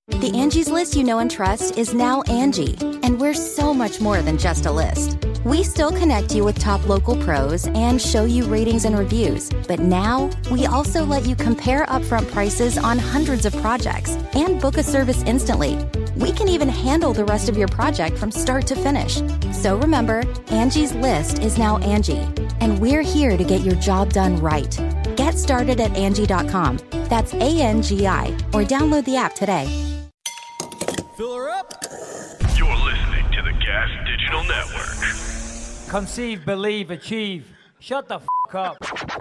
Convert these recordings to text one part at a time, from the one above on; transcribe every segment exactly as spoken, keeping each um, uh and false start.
The Angie's List you know and trust is now Angie, and we're so much more than just a list. We still connect you with top local pros and show you ratings and reviews, but now we also let you compare upfront prices on hundreds of projects and book a service instantly. We can even handle the rest of your project from start to finish. So remember, Angie's List is now Angie, and we're here to get your job done right. Get started at Angie dot com. That's A N G I, or download the app today. Fill her up. You're listening to the Gas Digital Network. Conceive, believe, achieve. Shut the f*** up.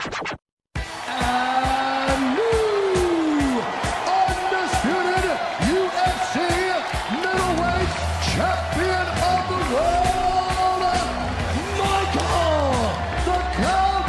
And new undisputed U F C middleweight champion of the world, Michael the Count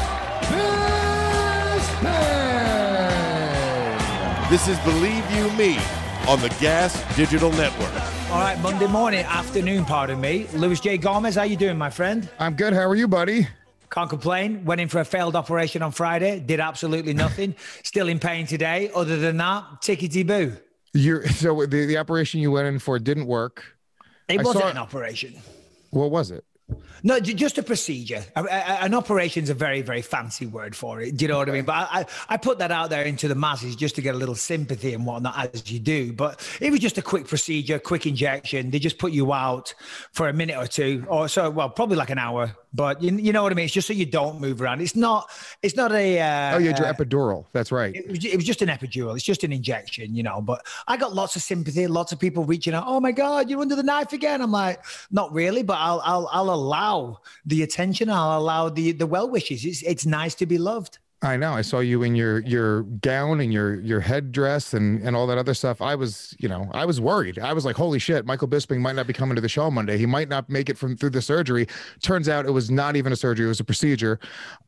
Bisping. This is Believe You Me on the Gas Digital Network. All right, Monday morning, afternoon, pardon me. Louis J. Gomez, how you doing, my friend? I'm good. How are you, buddy? Can't complain. Went in for a failed operation on Friday. Did absolutely nothing. Still in pain today. Other than that, tickety-boo. You're, so the, the operation you went in for didn't work. It I wasn't saw, an operation. What was it? No, just a procedure. A, a, an operation is a very, very fancy word for it. Do you know what I mean? But I, I, I put that out there into the masses just to get a little sympathy and whatnot, as you do. But it was just a quick procedure, quick injection. They just put you out for a minute or two, or so. Well, probably like an hour. But you, you know what I mean? It's just so you don't move around. It's not. It's not a. Uh, oh, you had your uh, epidural. That's right. It was, it was just an epidural. It's just an injection, you know. But I got lots of sympathy. Lots of people reaching out. Oh my God, you're under the knife again. I'm like, not really, but I'll I'll I'll allow the attention. I'll allow the the well wishes. It's it's nice to be loved. I know. I saw you in your your gown and your your headdress and and all that other stuff. I was, you know, I was worried. I was like, holy shit, Michael Bisping might not be coming to the show Monday. He might not make it from through the surgery. Turns out it was not even a surgery. It was a procedure.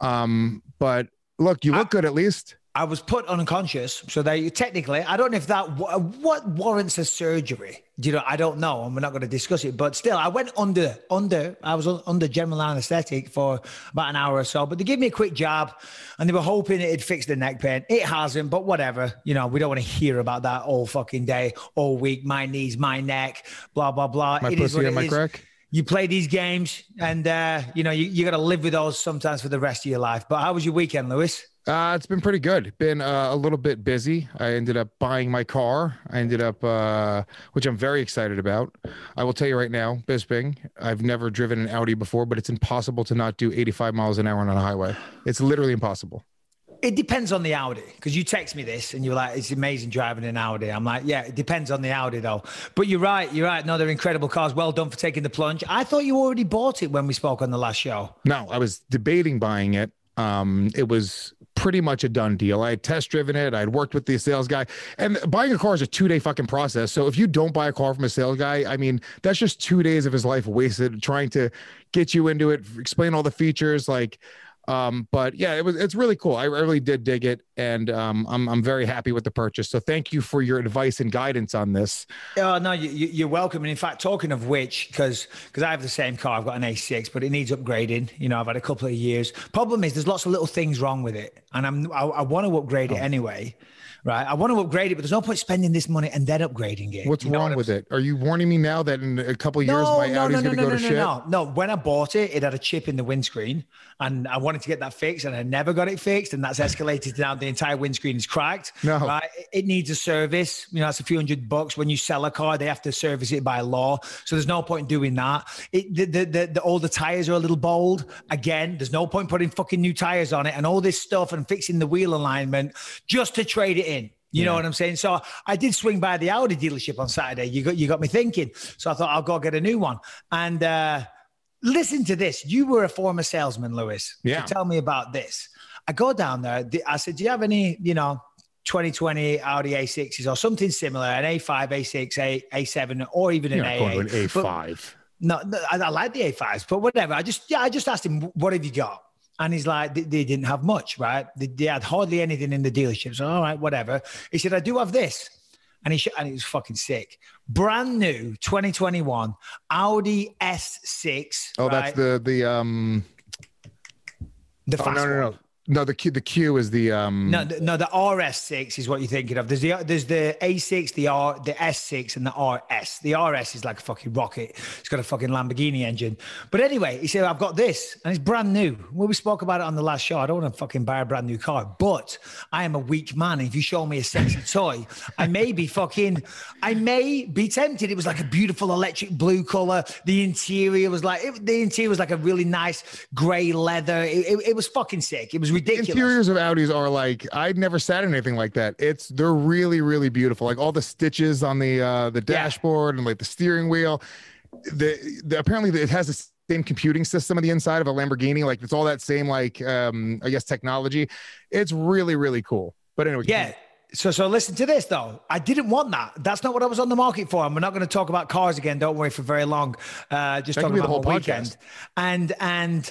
Um, but look, you look I, good at least. I was put unconscious. So they technically, I don't know if that, what warrants a surgery? You know, I don't know. And we're not going to discuss it. But still, I went under, under, I was under general anesthetic for about an hour or so. But they gave me a quick jab and they were hoping it'd fix the neck pain. It hasn't, but whatever. You know, we don't want to hear about that all fucking day, all week. My knees, my neck, blah, blah, blah. My it pussy and my is. crack. You play these games and, uh, you know, you, you got to live with those sometimes for the rest of your life. But how was your weekend, Lewis? Uh, it's been pretty good. Been uh, a little bit busy. I ended up buying my car. I ended up, uh, which I'm very excited about. I will tell you right now, Bisping, I've never driven an Audi before, but it's impossible to not do eighty-five miles an hour on a highway. It's literally impossible. It depends on the Audi, because you text me this and you were like, it's amazing driving an Audi. I'm like, yeah, it depends on the Audi though. But you're right, you're right. No, they're incredible cars. Well done for taking the plunge. I thought you already bought it when we spoke on the last show. No, I was debating buying it. Um, it was pretty much a done deal. I had test driven it. I had worked with the sales guy, and buying a car is a two day fucking process. So if you don't buy a car from a sales guy, I mean, that's just two days of his life wasted trying to get you into it, explain all the features. Like, um, but yeah, it was, it's really cool. I really did dig it. And, um, I'm, I'm very happy with the purchase. So thank you for your advice and guidance on this. Oh, no, you, you're welcome. And in fact, talking of which, because because I have the same car, I've got an A six, but it needs upgrading. You know, I've had a couple of years. Problem is, there's lots of little things wrong with it, and I'm I, I want to upgrade it oh. anyway. Right, I want to upgrade it, but there's no point spending this money and then upgrading it. What's you know wrong what with it? Are you warning me now that in a couple of years no, my no, Audi's no, going to no, go no, to no, shit? No, no, no. When I bought it, it had a chip in the windscreen, and I wanted to get that fixed, and I never got it fixed, and that's escalated now. The entire windscreen is cracked. No, right? It needs a service. You know, it's a few hundred bucks. When you sell a car, they have to service it by law. So there's no point in doing that. It, the, the, the, the, all the tires are a little bold. Again, there's no point putting fucking new tires on it, and all this stuff, and fixing the wheel alignment just to trade it in. You yeah. know what I'm saying? So I did swing by the Audi dealership on Saturday. You got you got me thinking. So I thought I'll go get a new one. And uh, listen to this. You were a former salesman, Lewis. Yeah. So tell me about this. I go down there. I said, do you have any, you know, twenty twenty Audi A sixes or something similar, an A five, A six, A, A7, or even an A eight? Going to an A five. But, no, no I, I like the A fives, but whatever. I just, yeah, I just asked him, what have you got? And he's like, they, they didn't have much, right? They, they had hardly anything in the dealership. So, all right, whatever. He said, I do have this. And he sh- and it was fucking sick. Brand new twenty twenty-one Audi S six. Oh, right? that's the, the, um, the oh, fast no, no, no. one. No, the Q, the Q is the um. No, the, no, the R S six is what you're thinking of. There's the there's the A six, the R, the S six, and the R S. The R S is like a fucking rocket. It's got a fucking Lamborghini engine. But anyway, he said, "I've got this, and it's brand new." Well, we spoke about it on the last show. I don't want to fucking buy a brand new car, but I am a weak man. And if you show me a sexy toy, I may be fucking, I may be tempted. It was like a beautiful electric blue color. The interior was like it, the interior was like a really nice gray leather. It, it, it was fucking sick. It was ridiculous. Interiors of Audis are like, I'd never sat in anything like that. It's they're really, really beautiful. Like all the stitches on the uh, the dashboard yeah. and like the steering wheel. The, the apparently it has the same computing system on the inside of a Lamborghini. Like it's all that same like um, I guess technology. It's really, really cool. But anyway, yeah. So, so listen to this though. I didn't want that. That's not what I was on the market for. And we're not going to talk about cars again. Don't worry for very long. Uh, just that talking about the whole podcast. weekend. And and.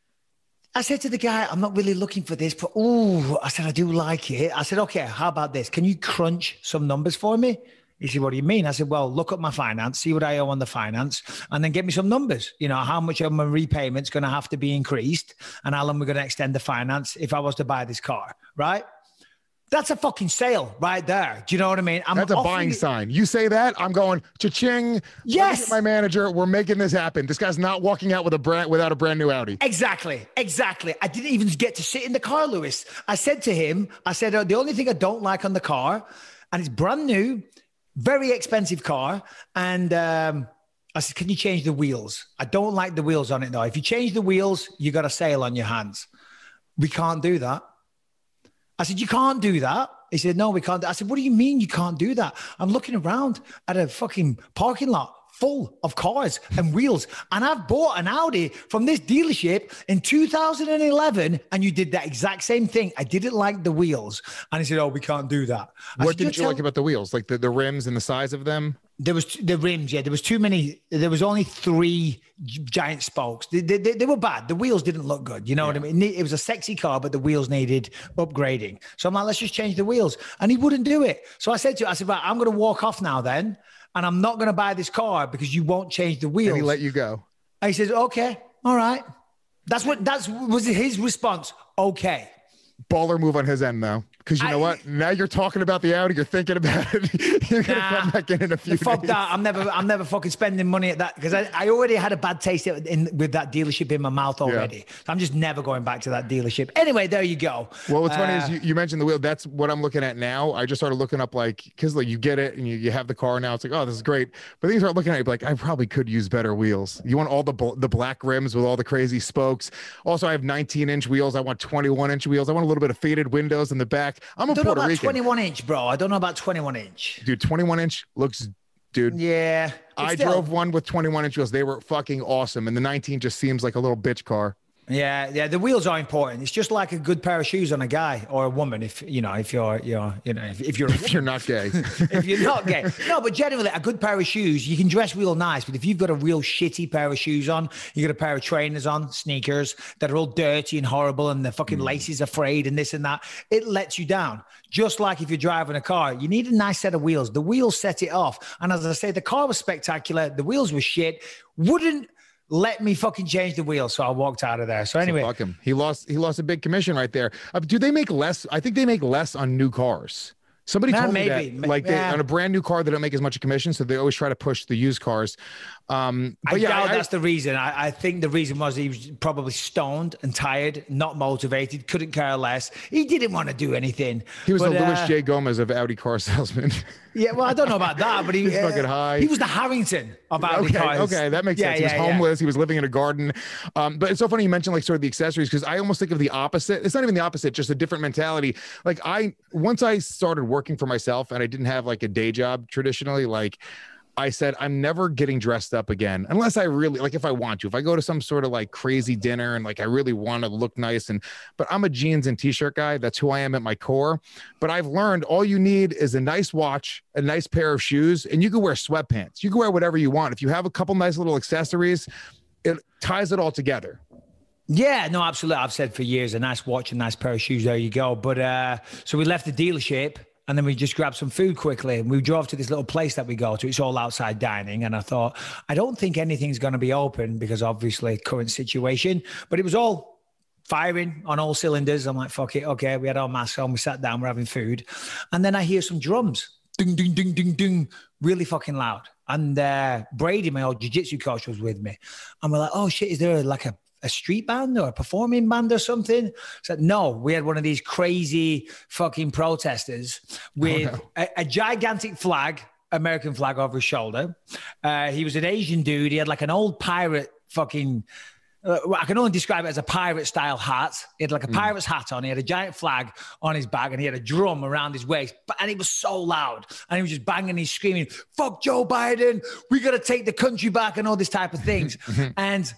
I said to the guy, I'm not really looking for this, but oh, I said, I do like it. I said, okay, how about this? Can you crunch some numbers for me? He said, what do you mean? I said, well, look up my finance, see what I owe on the finance, and then get me some numbers. You know, how much of my repayment's going to have to be increased and how long we're going to extend the finance if I was to buy this car, right? That's a fucking sale right there. Do you know what I mean? I'm That's a buying it. sign. You say that, I'm going, cha-ching. Yes. My manager, we're making this happen. This guy's not walking out with a brand without a brand new Audi. Exactly. Exactly. I didn't even get to sit in the car, Lewis. I said to him, I said, oh, the only thing I don't like on the car, and it's brand new, very expensive car. And um, I said, can you change the wheels? I don't like the wheels on it though. If you change the wheels, you got a sale on your hands. We can't do that. I said, you can't do that. He said, no, we can't. I said, what do you mean you can't do that? I'm looking around at a fucking parking lot full of cars and wheels. And I've bought an Audi from this dealership in two thousand eleven. And you did that exact same thing. I didn't like the wheels. And he said, oh, we can't do that. I What said, didn't you tell- like about the wheels? Like the, the rims and the size of them? There was the rims, yeah. There was too many. There was only three g- giant spokes. They, they, they, they were bad. The wheels didn't look good. You know yeah. what I mean? It was a sexy car, but the wheels needed upgrading. So I'm like, let's just change the wheels. And he wouldn't do it. So I said to him, I said, right, I'm going to walk off now then. And I'm not going to buy this car because you won't change the wheels. And he let you go. And he says, okay, all right. That's what, that's was his response. Okay. Baller move on his end though. Because you know I, what? Now you're talking about the Audi. You're thinking about it. You're gonna nah, come back in in a few fuck days. that. I'm never. I'm never fucking spending money at that because I, I already had a bad taste in with that dealership in my mouth already. Yeah. So I'm just never going back to that dealership. Anyway, there you go. Well, what's uh, funny is you, you mentioned the wheel. That's what I'm looking at now. I just started looking up like because like you get it and you, you have the car now. It's like, oh, this is great. But then you start looking at it like I probably could use better wheels. You want all the the black rims with all the crazy spokes. Also, I have nineteen inch wheels. I want twenty-one inch wheels. I want a little bit of faded windows in the back. I'm a Puerto Rican. twenty-one inch, bro. I don't know about twenty-one inch. Dude, twenty-one inch looks, dude. Yeah. I still... drove one with twenty-one inch wheels. They were fucking awesome. And the nineteen just seems like a little bitch car. Yeah, yeah. The wheels are important. It's just like a good pair of shoes on a guy or a woman. If you know, if you're, you're, you know, if, if you're, if you're not gay, if you're not gay, no. But generally, a good pair of shoes, you can dress real nice. But if you've got a real shitty pair of shoes on, you got a pair of trainers on, sneakers that are all dirty and horrible, and the fucking mm. laces are frayed and this and that, it lets you down. Just like if you're driving a car, you need a nice set of wheels. The wheels set it off. And as I say, the car was spectacular. The wheels were shit. Wouldn't let me fucking change the wheels. So I walked out of there. So anyway, so fuck him. He lost, he lost a big commission right there. Uh, do they make less? I think they make less on new cars. Somebody Nah, told maybe. me that, like, they, yeah. on a brand new car, they don't make as much commission, so they always try to push the used cars. Um, but I yeah, doubt I, that's the reason. I, I think the reason was he was probably stoned and tired, not motivated, couldn't care less. He didn't want to do anything. He was but, the Louis uh, J. Gomez of Audi car salesman. Yeah, well, I don't know about that, but he He's uh, fucking high. He was the Harrington of Audi okay, cars. okay, that makes yeah, sense. He was yeah, homeless. Yeah. He was living in a garden. Um, but it's so funny you mentioned like sort of the accessories because I almost think of the opposite. It's not even the opposite, just a different mentality. Like I, once I started working for myself and I didn't have like a day job traditionally, like I said, I'm never getting dressed up again unless I really like if I want to. If I go to some sort of like crazy dinner and like I really want to look nice and but I'm a jeans and t-shirt guy. That's who I am at my core. But I've learned all you need is a nice watch, a nice pair of shoes, and you can wear sweatpants. You can wear whatever you want. If you have a couple nice little accessories, it ties it all together. Yeah, no, absolutely. I've said for years, a nice watch, a nice pair of shoes. There you go. But uh, so we left the dealership. And then we just grabbed some food quickly. And we drove to this little place that we go to. It's all outside dining. And I thought, I don't think anything's going to be open because obviously current situation. But it was all firing on all cylinders. I'm like, fuck it. Okay, we had our masks on. We sat down. We're having food. And then I hear some drums. Ding, ding, ding, ding, ding. Really fucking loud. And uh, Brady, my old jiu-jitsu coach, was with me. And we're like, oh, shit, is there like a, a street band or a performing band or something? I said, no, we had one of these crazy fucking protesters with oh, no. a, a gigantic flag, American flag over his shoulder. Uh, he was an Asian dude. He had like an old pirate fucking... Uh, I can only describe it as a pirate style hat. He had like a mm. pirate's hat on. He had a giant flag on his back and he had a drum around his waist. And it was so loud. And he was just banging, he's screaming, fuck Joe Biden. We got to take the country back and all this type of things. And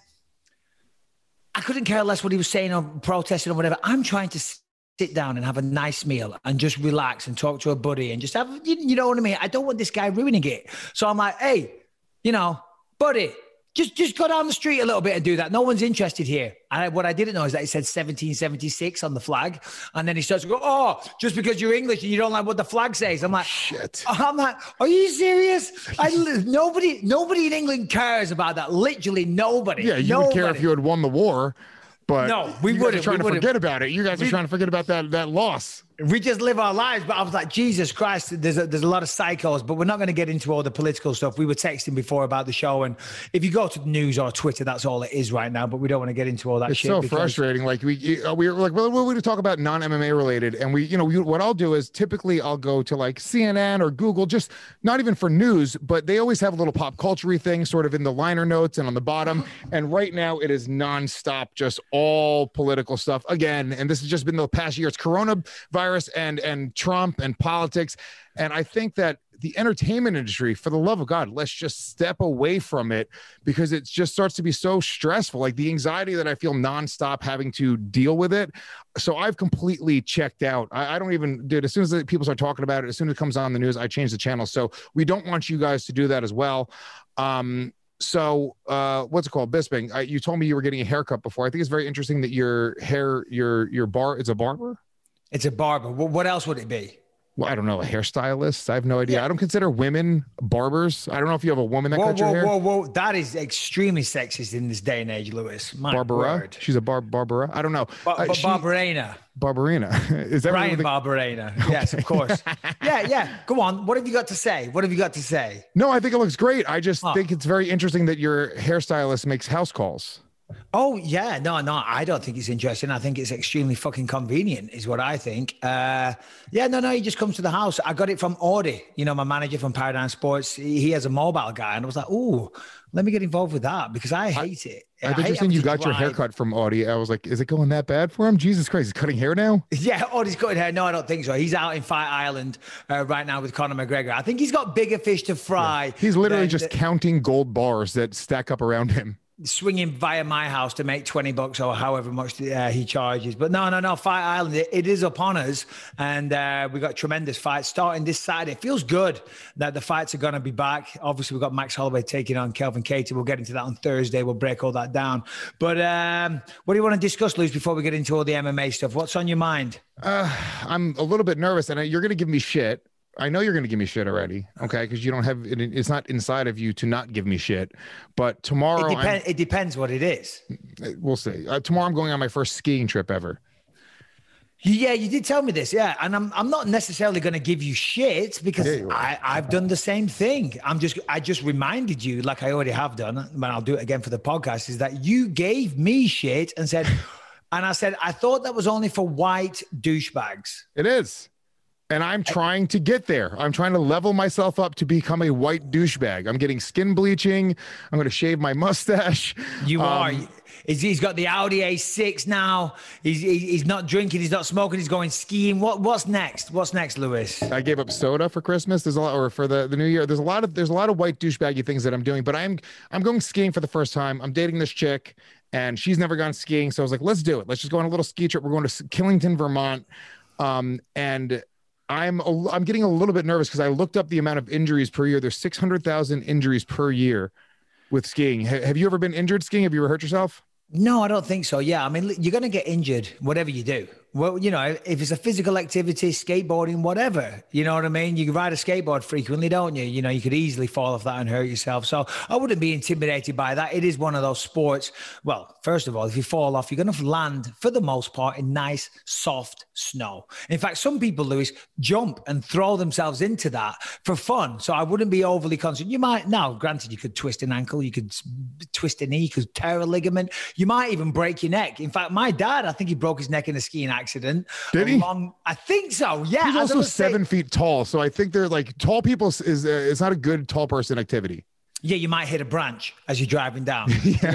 I couldn't care less what he was saying or protesting or whatever. I'm trying to sit down and have a nice meal and just relax and talk to a buddy and just have, you, you know what I mean? I don't want this guy ruining it. So I'm like, hey, you know, buddy, Just just go down the street a little bit and do that. No one's interested here. And what I didn't know is that it said seventeen seventy-six on the flag. And then he starts to go, oh, just because you're English and you don't like what the flag says. I'm like, shit. I'm like, are you serious? I, nobody, nobody in England cares about that. Literally nobody. Yeah, you nobody. would care if you had won the war. But no, we you wouldn't. Guys are trying we to forget about it. You guys are we, trying to forget about that that loss. We just live our lives. But I was like, Jesus Christ, there's a, there's a lot of psychos, but we're not going to get into all the political stuff. We were texting before about the show. And if you go to the news or Twitter, that's all it is right now. But we don't want to get into all that it's shit. It's so because... frustrating. Like we, uh, we were like, well, we're going to talk about non-M M A related. And we, you know, we, what I'll do is typically I'll go to like C N N or Google, just not even for news, but they always have a little pop culture-y thing sort of in the liner notes and on the bottom. And right now it is nonstop, just all political stuff again. And this has just been the past year. It's coronavirus and, and Trump and politics. And I think that the entertainment industry, for the love of God, let's just step away from it because it just starts to be so stressful. Like the anxiety that I feel nonstop having to deal with it. So I've completely checked out. I, I don't even, dude, as soon as people start talking about it, as soon as it comes on the news, I change the channel. So we don't want you guys to do that as well. Um, So uh, what's it called? Bisping. I, you told me you were getting a haircut before. I think it's very interesting that your hair, your, your bar, it's a barber. It's a barber. What else would it be? Well, I don't know, a hairstylist. I have no idea. Yeah. I don't consider women barbers. I don't know if you have a woman that whoa, cuts whoa, your hair. Whoa, whoa, whoa. That is extremely sexist in this day and age, Lewis. My Barbara? word. She's a bar Barbara? I don't know. Ba- uh, ba- she, Barbarina. Barbarina. Is that Brian the... Barbarina. Yes, of course. yeah, yeah. Go on. What have you got to say? What have you got to say? No, I think it looks great. I just oh. think it's very interesting that your hairstylist makes house calls. Oh, yeah. No, no, I don't think it's interesting. I think it's extremely fucking convenient is what I think. Uh, yeah, no, no, he just comes to the house. I got it from Audie, you know, my manager from Paradigm Sports. He, he has a mobile guy. And I was like, oh, let me get involved with that because I hate it. I, I think you're saying you got drive. your haircut from Audie. I was like, is it going that bad for him? Jesus Christ, he's cutting hair now? Yeah, Audie's cutting hair. No, I don't think so. He's out in Fight Island uh, right now with Conor McGregor. I think he's got bigger fish to fry. Yeah. He's literally than, just counting gold bars that stack up around him. Swinging via my house to make twenty bucks or however much uh, he charges. But no, no, no, Fight Island, it, it is upon us. And uh, we got tremendous fights starting this Saturday. It feels good that the fights are going to be back. Obviously, we've got Max Holloway taking on Kelvin Cater. We'll get into that on Thursday. We'll break all that down. But um, what do you want to discuss, Luz, before we get into all the M M A stuff? What's on your mind? Uh, I'm a little bit nervous, and you're going to give me shit. I know you're going to give me shit already, okay? Because you don't have it, it's not inside of you to not give me shit. But tomorrow, it, depend, it depends what it is. We'll see. Uh, tomorrow, I'm going on my first skiing trip ever. Yeah, you did tell me this. Yeah, and I'm I'm not necessarily going to give you shit because yeah, I I've done the same thing. I'm just I just reminded you, like I already have done, but I'll do it again for the podcast. Is that you gave me shit and said, and I said I thought that was only for white douchebags. It is. And I'm trying to get there. I'm trying to level myself up to become a white douchebag. I'm getting skin bleaching. I'm going to shave my mustache. You um, are. He's, he's got the Audi A six now. He's he's not drinking. He's not smoking. He's going skiing. What what's next? What's next, Lewis? I gave up soda for Christmas. There's a lot, or for the, the New Year. There's a lot of there's a lot of white douchebaggy things that I'm doing. But I'm I'm going skiing for the first time. I'm dating this chick, and she's never gone skiing. So I was like, let's do it. Let's just go on a little ski trip. We're going to Killington, Vermont, um, and. I'm a, I'm getting a little bit nervous because I looked up the amount of injuries per year. There's six hundred thousand injuries per year with skiing. H- have you ever been injured skiing? Have you ever hurt yourself? No, I don't think so. Yeah, I mean, you're going to get injured, whatever you do. Well, you know, if it's a physical activity, skateboarding, whatever, you know what I mean? You ride a skateboard frequently, don't you? You know, you could easily fall off that and hurt yourself. So I wouldn't be intimidated by that. It is one of those sports. Well, first of all, if you fall off, you're going to land, for the most part, in nice, soft snow. In fact, some people, Lewis, jump and throw themselves into that for fun. So I wouldn't be overly concerned. You might, now, granted, you could twist an ankle, you could twist a knee, you could tear a ligament, you might even break your neck. In fact, my dad, I think he broke his neck in a skiing accident. Accident. Did he? Long, I think so. Yeah. He's also seven saying, feet tall, so I think they're like tall people is uh, it's not a good tall person activity. Yeah, you might hit a branch as you're driving down.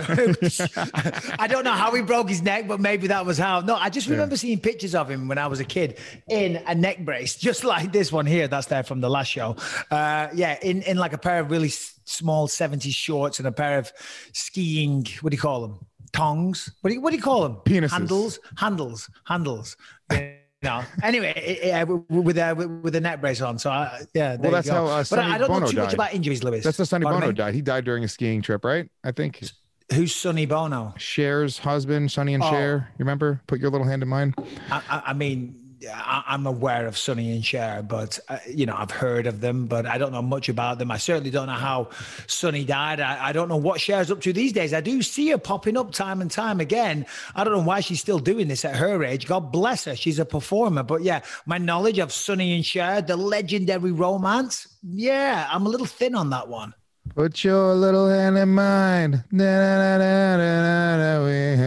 I don't know how he broke his neck, but maybe that was how. No, I just remember yeah. seeing pictures of him when I was a kid in a neck brace, just like this one here. That's there from the last show. Uh, yeah, in in like a pair of really small seventies shorts and a pair of skiing. What do you call them? Tongs. What do you, what do you call them? Penises. Handles. Handles. Handles. You know. Anyway, yeah, with a with a net brace on. So I, yeah. There well, that's you go. how. Uh, but I don't Bono know too died. much about injuries, Lewis. That's how Sonny Pardon Bono me? died. He died during a skiing trip, right? I think. Who's Sonny Bono? Cher's husband, Sonny and oh. Cher. You remember? Put your little hand in mine. I, I, I mean. I, I'm aware of Sonny and Cher, but uh, you know, I've heard of them, but I don't know much about them. I certainly don't know how Sonny died. I, I don't know what Cher's up to these days. I do see her popping up time and time again. I don't know why she's still doing this at her age. God bless her. She's a performer. But yeah, my knowledge of Sonny and Cher, the legendary romance. Yeah, I'm a little thin on that one. Put your little hand in mine. Na, na, na, na, na,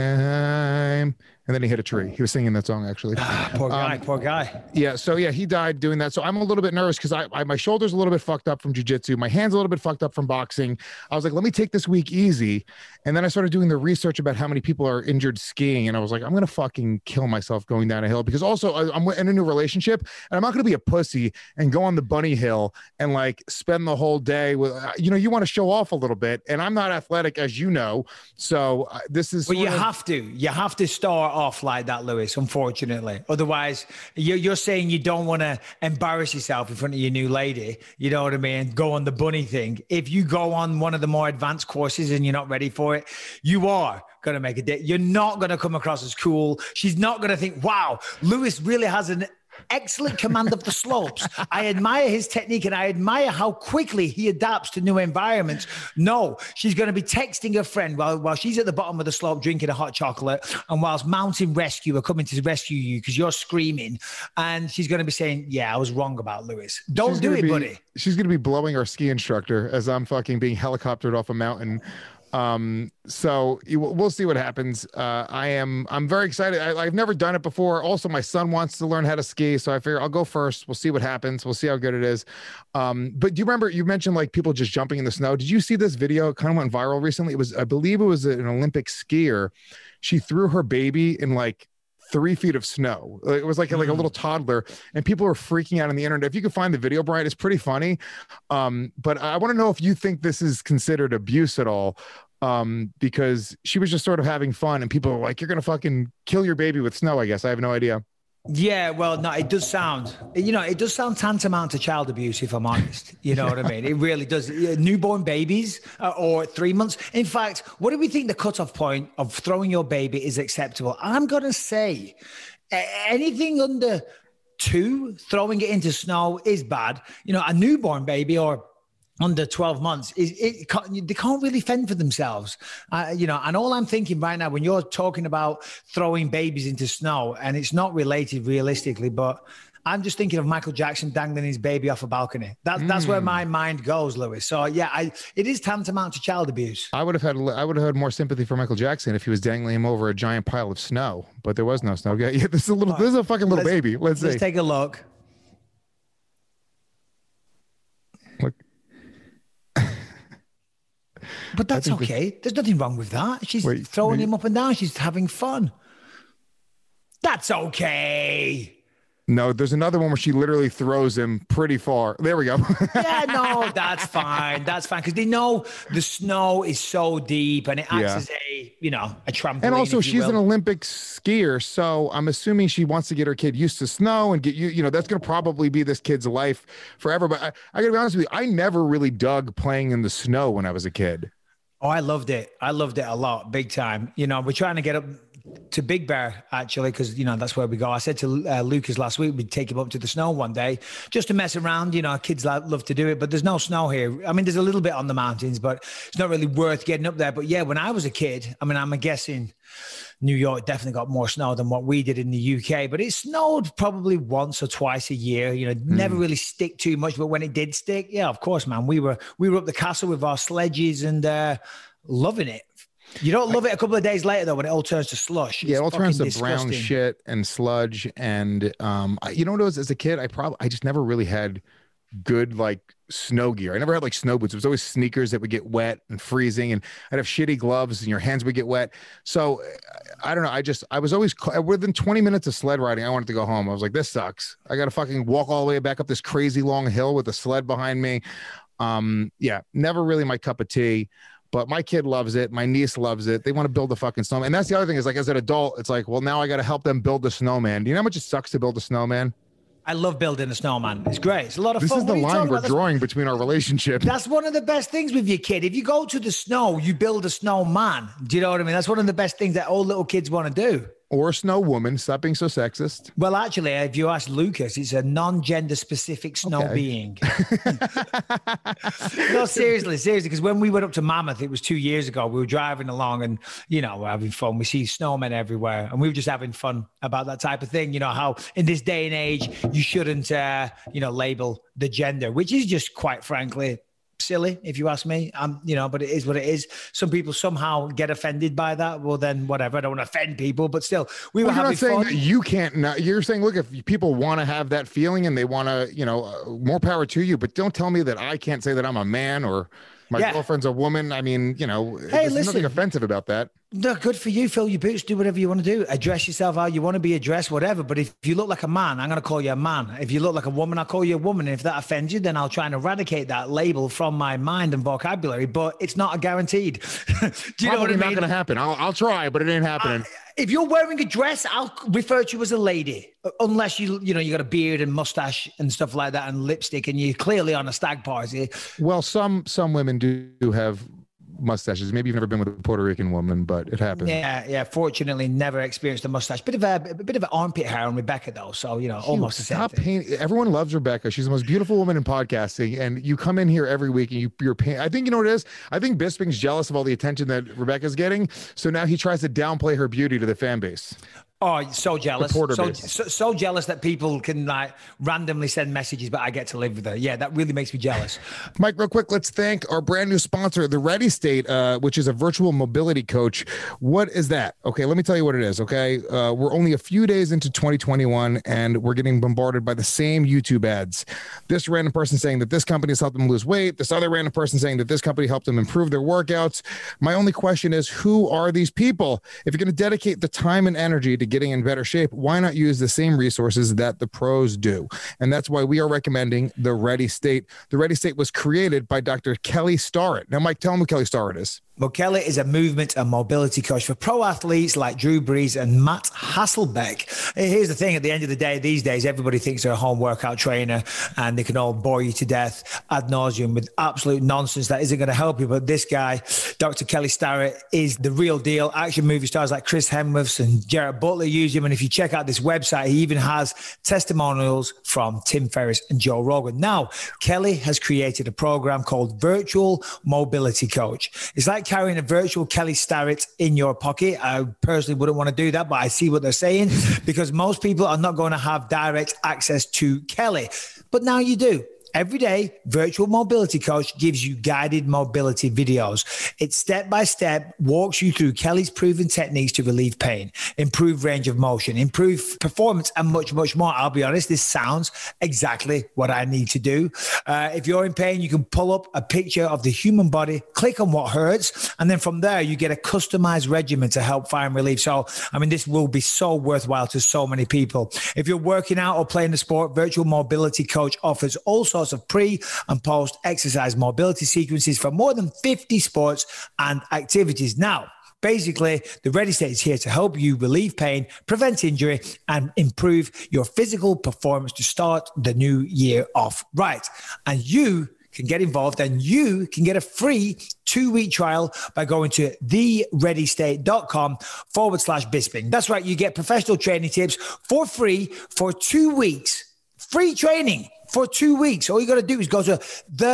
na, and then he hit a tree. He was singing that song, actually. Poor guy, um, poor guy. Yeah, so yeah, he died doing that. So I'm a little bit nervous because I, I my shoulder's a little bit fucked up from jiu-jitsu. My hand's a little bit fucked up from boxing. I was like, let me take this week easy. And then I started doing the research about how many people are injured skiing. And I was like, I'm going to fucking kill myself going down a hill because also I'm in a new relationship and I'm not going to be a pussy and go on the bunny hill and like spend the whole day with, you know, you want to show off a little bit. And I'm not athletic, as you know. So uh, this is. Well, you of- have to. You have to start off like that, Lewis, unfortunately. Otherwise, you're, you're saying you don't want to embarrass yourself in front of your new lady. You know what I mean? Go on the bunny thing. If you go on one of the more advanced courses and you're not ready for it, you are going to make a date. You're not going to come across as cool. She's not going to think, wow, Lewis really has an excellent command of the slopes. I admire his technique and I admire how quickly he adapts to new environments. No, she's going to be texting her friend while, while she's at the bottom of the slope drinking a hot chocolate and whilst mountain rescue are coming to rescue you because you're screaming, and she's going to be saying, yeah, I was wrong about Lewis. Don't she's do it, be, buddy. She's going to be blowing our ski instructor as I'm fucking being helicoptered off a mountain. Um, so you, we'll see what happens. Uh, I am, I'm very excited. I, I've never done it before. Also, my son wants to learn how to ski. So I figure I'll go first. We'll see what happens. We'll see how good it is. Um, but do you remember, you mentioned like people just jumping in the snow. Did you see this video? It kind of went viral recently. It was, I believe it was an Olympic skier. She threw her baby in like three feet of snow. It was like, mm. like a little toddler, and people were freaking out on the internet. If you could find the video, Brian, it's pretty funny. Um, but I want to know if you think this is considered abuse at all. Um, because she was just sort of having fun and people were like, you're going to fucking kill your baby with snow. I guess I have no idea. Yeah, well, no, it does sound, you know, it does sound tantamount to child abuse, if I'm honest. You know what I mean? It really does. Newborn babies uh, or three months. In fact, what do we think the cutoff point of throwing your baby is acceptable? I'm going to say uh, anything under two, throwing it into snow is bad. You know, a newborn baby or under twelve months is it can't, they can't really fend for themselves, uh, you know. And all I'm thinking right now, when you're talking about throwing babies into snow, and it's not related realistically, but I'm just thinking of Michael Jackson dangling his baby off a balcony. That, mm. That's where my mind goes, Lewis. So yeah, I, it is tantamount to child abuse. I would have had I would have had more sympathy for Michael Jackson if he was dangling him over a giant pile of snow, but there was no snow. Yeah, this is a little. This is a fucking little let's, baby. Let's, let's see. take a look. Look. But that's okay. This... There's nothing wrong with that. She's Wait, throwing maybe... him up and down. She's having fun. That's okay. No, there's another one where she literally throws him pretty far. There we go. Yeah, no, that's fine. That's fine. Because they know the snow is so deep and it acts yeah. as a, you know, a trampoline. And also she's an Olympic skier. So I'm assuming she wants to get her kid used to snow and get you, you know, that's going to probably be this kid's life forever. But I, I gotta be honest with you, I never really dug playing in the snow when I was a kid. Oh, I loved it. I loved it a lot, big time. You know, we're trying to get up, to Big Bear, actually, because, you know, that's where we go. I said to uh, Lucas last week, we'd take him up to the snow one day just to mess around. You know, kids love to do it, but there's no snow here. I mean, there's a little bit on the mountains, but it's not really worth getting up there. But yeah, when I was a kid, I mean, I'm guessing New York definitely got more snow than what we did in the U K, but it snowed probably once or twice a year. You know, mm. never really stick too much, but when it did stick, yeah, of course, man, we were we were up the castle with our sledges and uh, loving it. You don't love it a couple of days later, though, when it all turns to slush. Yeah, it's it all turns to disgusting. brown shit and sludge. And um, I, you know what it was? As a kid, I probably I just never really had good like snow gear. I never had like snow boots. It was always sneakers that would get wet and freezing, and I'd have shitty gloves, and your hands would get wet. So I don't know. I just I was always within twenty minutes of sled riding, I wanted to go home. I was like, this sucks. I got to fucking walk all the way back up this crazy long hill with a sled behind me. Um, yeah, never really my cup of tea. But my kid loves it. My niece loves it. They want to build a fucking snowman. And that's the other thing is like, as an adult, it's like, well, now I got to help them build the snowman. Do you know how much it sucks to build a snowman? I love building a snowman. It's great. It's a lot of this fun. This is the line we're drawing between our relationship. That's one of the best things with your kid. If you go to the snow, you build a snowman. Do you know what I mean? That's one of the best things that all little kids want to do. Or a snow woman. Stop being so sexist. Well, actually, if you ask Lucas, it's a non-gender specific snow okay. being. No, seriously, seriously. Because when we went up to Mammoth, it was two years ago, we were driving along and, you know, we're having fun. We see snowmen everywhere. And we were just having fun about that type of thing. You know, how in this day and age, you shouldn't, uh, you know, label the gender, which is just quite frankly silly, if you ask me. Um, you know, but it is what it is. Some people somehow get offended by that. Well, then whatever. I don't want to offend people, but still, we were well, having you're not saying fun. That you can't. Not, you're saying, look, if people want to have that feeling and they want to, you know, uh, more power to you. But don't tell me that I can't say that I'm a man or my yeah. girlfriend's a woman. I mean, you know, hey, there's listen, nothing offensive about that. No, good for you. Fill your boots. Do whatever you want to do. Address yourself how you want to be addressed, whatever. But if you look like a man, I'm going to call you a man. If you look like a woman, I'll call you a woman. And if that offends you, then I'll try and eradicate that label from my mind and vocabulary. But it's not a guaranteed. Do you Probably know what I mean? Not going to happen. I'll, I'll try, but it ain't happening. I, if you're wearing a dress, I'll refer to you as a lady, unless you, you know, you got a beard and mustache and stuff like that and lipstick, and you're clearly on a stag party. Well, some some women do have mustaches. Maybe you've never been with a Puerto Rican woman, but it happens. Yeah, yeah. Fortunately, never experienced a mustache. Bit of a, a bit of an armpit hair on Rebecca, though. So you know, Dude, almost the same stop thing. Paint, everyone loves Rebecca. She's the most beautiful woman in podcasting, and you come in here every week and you, you're paying. I think you know what it is. I think Bisping's jealous of all the attention that Rebecca's getting, so now he tries to downplay her beauty to the fan base. Oh, so jealous. So, so, so jealous that people can like randomly send messages, but I get to live with her. Yeah, that really makes me jealous. Mike, real quick, let's thank our brand new sponsor, the Ready State, uh, which is a virtual mobility coach. What is that? Okay, let me tell you what it is, okay? Uh, we're only a few days into twenty twenty-one, and we're getting bombarded by the same YouTube ads. This random person saying that this company has helped them lose weight. This other random person saying that this company helped them improve their workouts. My only question is, who are these people? If you're going to dedicate the time and energy to getting in better shape, why not use the same resources that the pros do? And that's why we are recommending the Ready State. The Ready State was created by Doctor Kelly Starrett. Now, Mike, tell them who Kelly Starrett is. Well, Kelly is a movement and mobility coach for pro athletes like Drew Brees and Matt Hasselbeck. Here's the thing. At the end of the day, these days, everybody thinks they're a home workout trainer and they can all bore you to death ad nauseum with absolute nonsense that isn't going to help you. But this guy, Doctor Kelly Starrett, is the real deal. Action movie stars like Chris Hemsworth and Gerard Butler use him. And if you check out this website, he even has testimonials from Tim Ferriss and Joe Rogan. Now, Kelly has created a program called Virtual Mobility Coach. It's like carrying a virtual Kelly Starrett in your pocket. I personally wouldn't want to do that, but I see what they're saying because most people are not going to have direct access to Kelly. But now you do. Every day, Virtual Mobility Coach gives you guided mobility videos. It step-by-step walks you through Kelly's proven techniques to relieve pain, improve range of motion, improve performance, and much, much more. I'll be honest, this sounds exactly what I need to do. Uh, if you're in pain, you can pull up a picture of the human body, click on what hurts, and then from there, you get a customized regimen to help find relief. So, I mean, this will be so worthwhile to so many people. If you're working out or playing the sport, Virtual Mobility Coach offers also of pre and post exercise mobility sequences for more than fifty sports and activities. Now, basically, the Ready State is here to help you relieve pain, prevent injury, and improve your physical performance to start the new year off right. And you can get involved, and you can get a free two-week trial by going to thereadystate.com forward slash Bisping. That's right. You get professional training tips for free for two weeks. Free training for two weeks. All you got to do is go to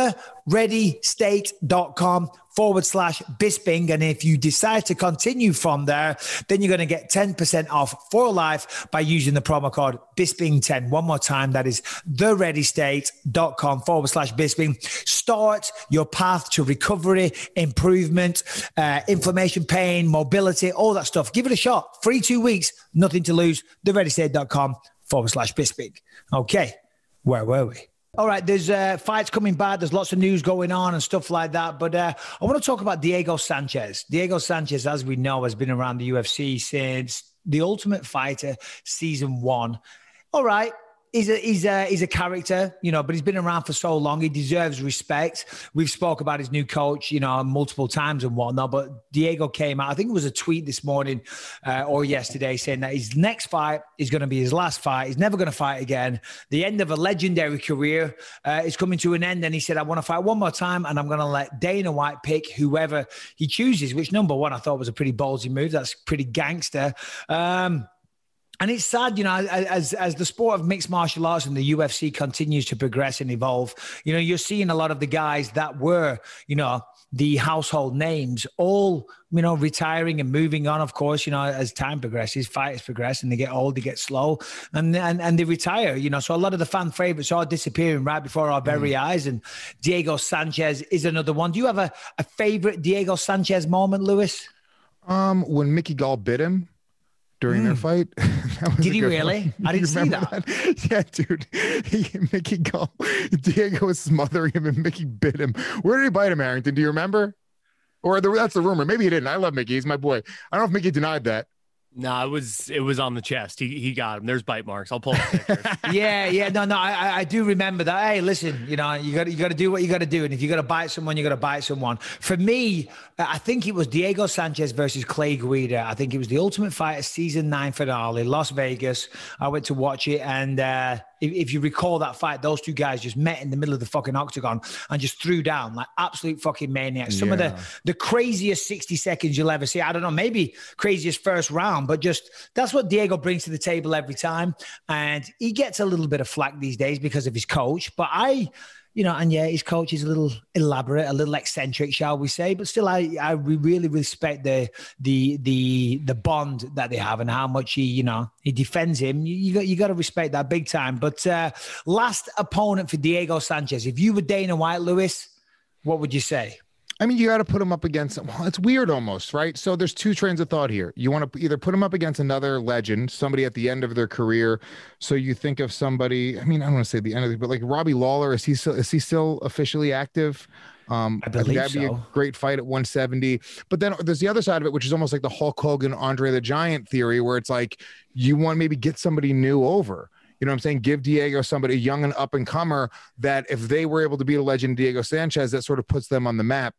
thereadystate.com forward slash Bisping. And if you decide to continue from there, then you're going to get ten percent off for life by using the promo code Bisping ten. One more time, that is thereadystate.com forward slash Bisping. Start your path to recovery, improvement, uh, inflammation, pain, mobility, all that stuff. Give it a shot. Free two weeks, nothing to lose. theadystate.com forward slash Bisping. Okay, where were we? All right, there's uh, fights coming back. There's lots of news going on and stuff like that. But uh, I want to talk about Diego Sanchez. Diego Sanchez, as we know, has been around the U F C since The Ultimate Fighter season one. All right. He's a, he's a, he's a character, you know, but he's been around for so long. He deserves respect. We've spoke about his new coach, you know, multiple times and whatnot, but Diego came out. I think it was a tweet this morning uh, or yesterday saying that his next fight is going to be his last fight. He's never going to fight again. The end of a legendary career uh, is coming to an end. And he said, I want to fight one more time, and I'm going to let Dana White pick whoever he chooses, which number one, I thought was a pretty ballsy move. That's pretty gangster. Um, And it's sad, you know, as as the sport of mixed martial arts and the U F C continues to progress and evolve, you know, you're seeing a lot of the guys that were, you know, the household names all, you know, retiring and moving on, of course, you know, as time progresses, fighters progress and they get old, they get slow and, and, and they retire, you know. So a lot of the fan favorites are disappearing right before our very mm. eyes. And Diego Sanchez is another one. Do you have a, a favorite Diego Sanchez moment, Lewis? Um, when Mickey Gall bit him during mm. their fight. Did he really? One. I didn't see that. that. Yeah, dude. He, Mickey Gall, Diego was smothering him and Mickey bit him. Where did he bite him, Harrington? Do you remember? Or the, that's the rumor. Maybe he didn't. I love Mickey. He's my boy. I don't know if Mickey denied that. No, it was it was on the chest. He he got him. There's bite marks. I'll pull up pictures. yeah, yeah, no, no, I I do remember that. Hey, listen, you know, you got you got to do what you got to do, and if you got to bite someone, you got to bite someone. For me, I think it was Diego Sanchez versus Clay Guida. I think it was the Ultimate Fighter season nine finale, Las Vegas. I went to watch it, and uh, if, if you recall that fight, those two guys just met in the middle of the fucking octagon and just threw down like absolute fucking maniacs. Some yeah. of the the craziest sixty seconds you'll ever see. I don't know, maybe craziest first round, but just that's what Diego brings to the table every time. And he gets a little bit of flack these days because of his coach. But I, you know, and yeah, his coach is a little elaborate, a little eccentric, shall we say. But still, I, I really respect the the the the bond that they have and how much he, you know, he defends him. You, you got you got to respect that big time. But uh, last opponent for Diego Sanchez, if you were Dana White, Lewis, what would you say? I mean, you got to put him up against, well, it's weird almost, right? So there's two trains of thought here. You want to either put him up against another legend, somebody at the end of their career. So you think of somebody, I mean, I don't want to say the end of it, but like Robbie Lawler, is he still, is he still officially active? Um, I believe that'd be so. a great fight at one seventy. But then there's the other side of it, which is almost like the Hulk Hogan, Andre the Giant theory, where it's like you want to maybe get somebody new over. You know what I'm saying? Give Diego somebody young and up and comer that if they were able to beat a legend, Diego Sanchez, that sort of puts them on the map.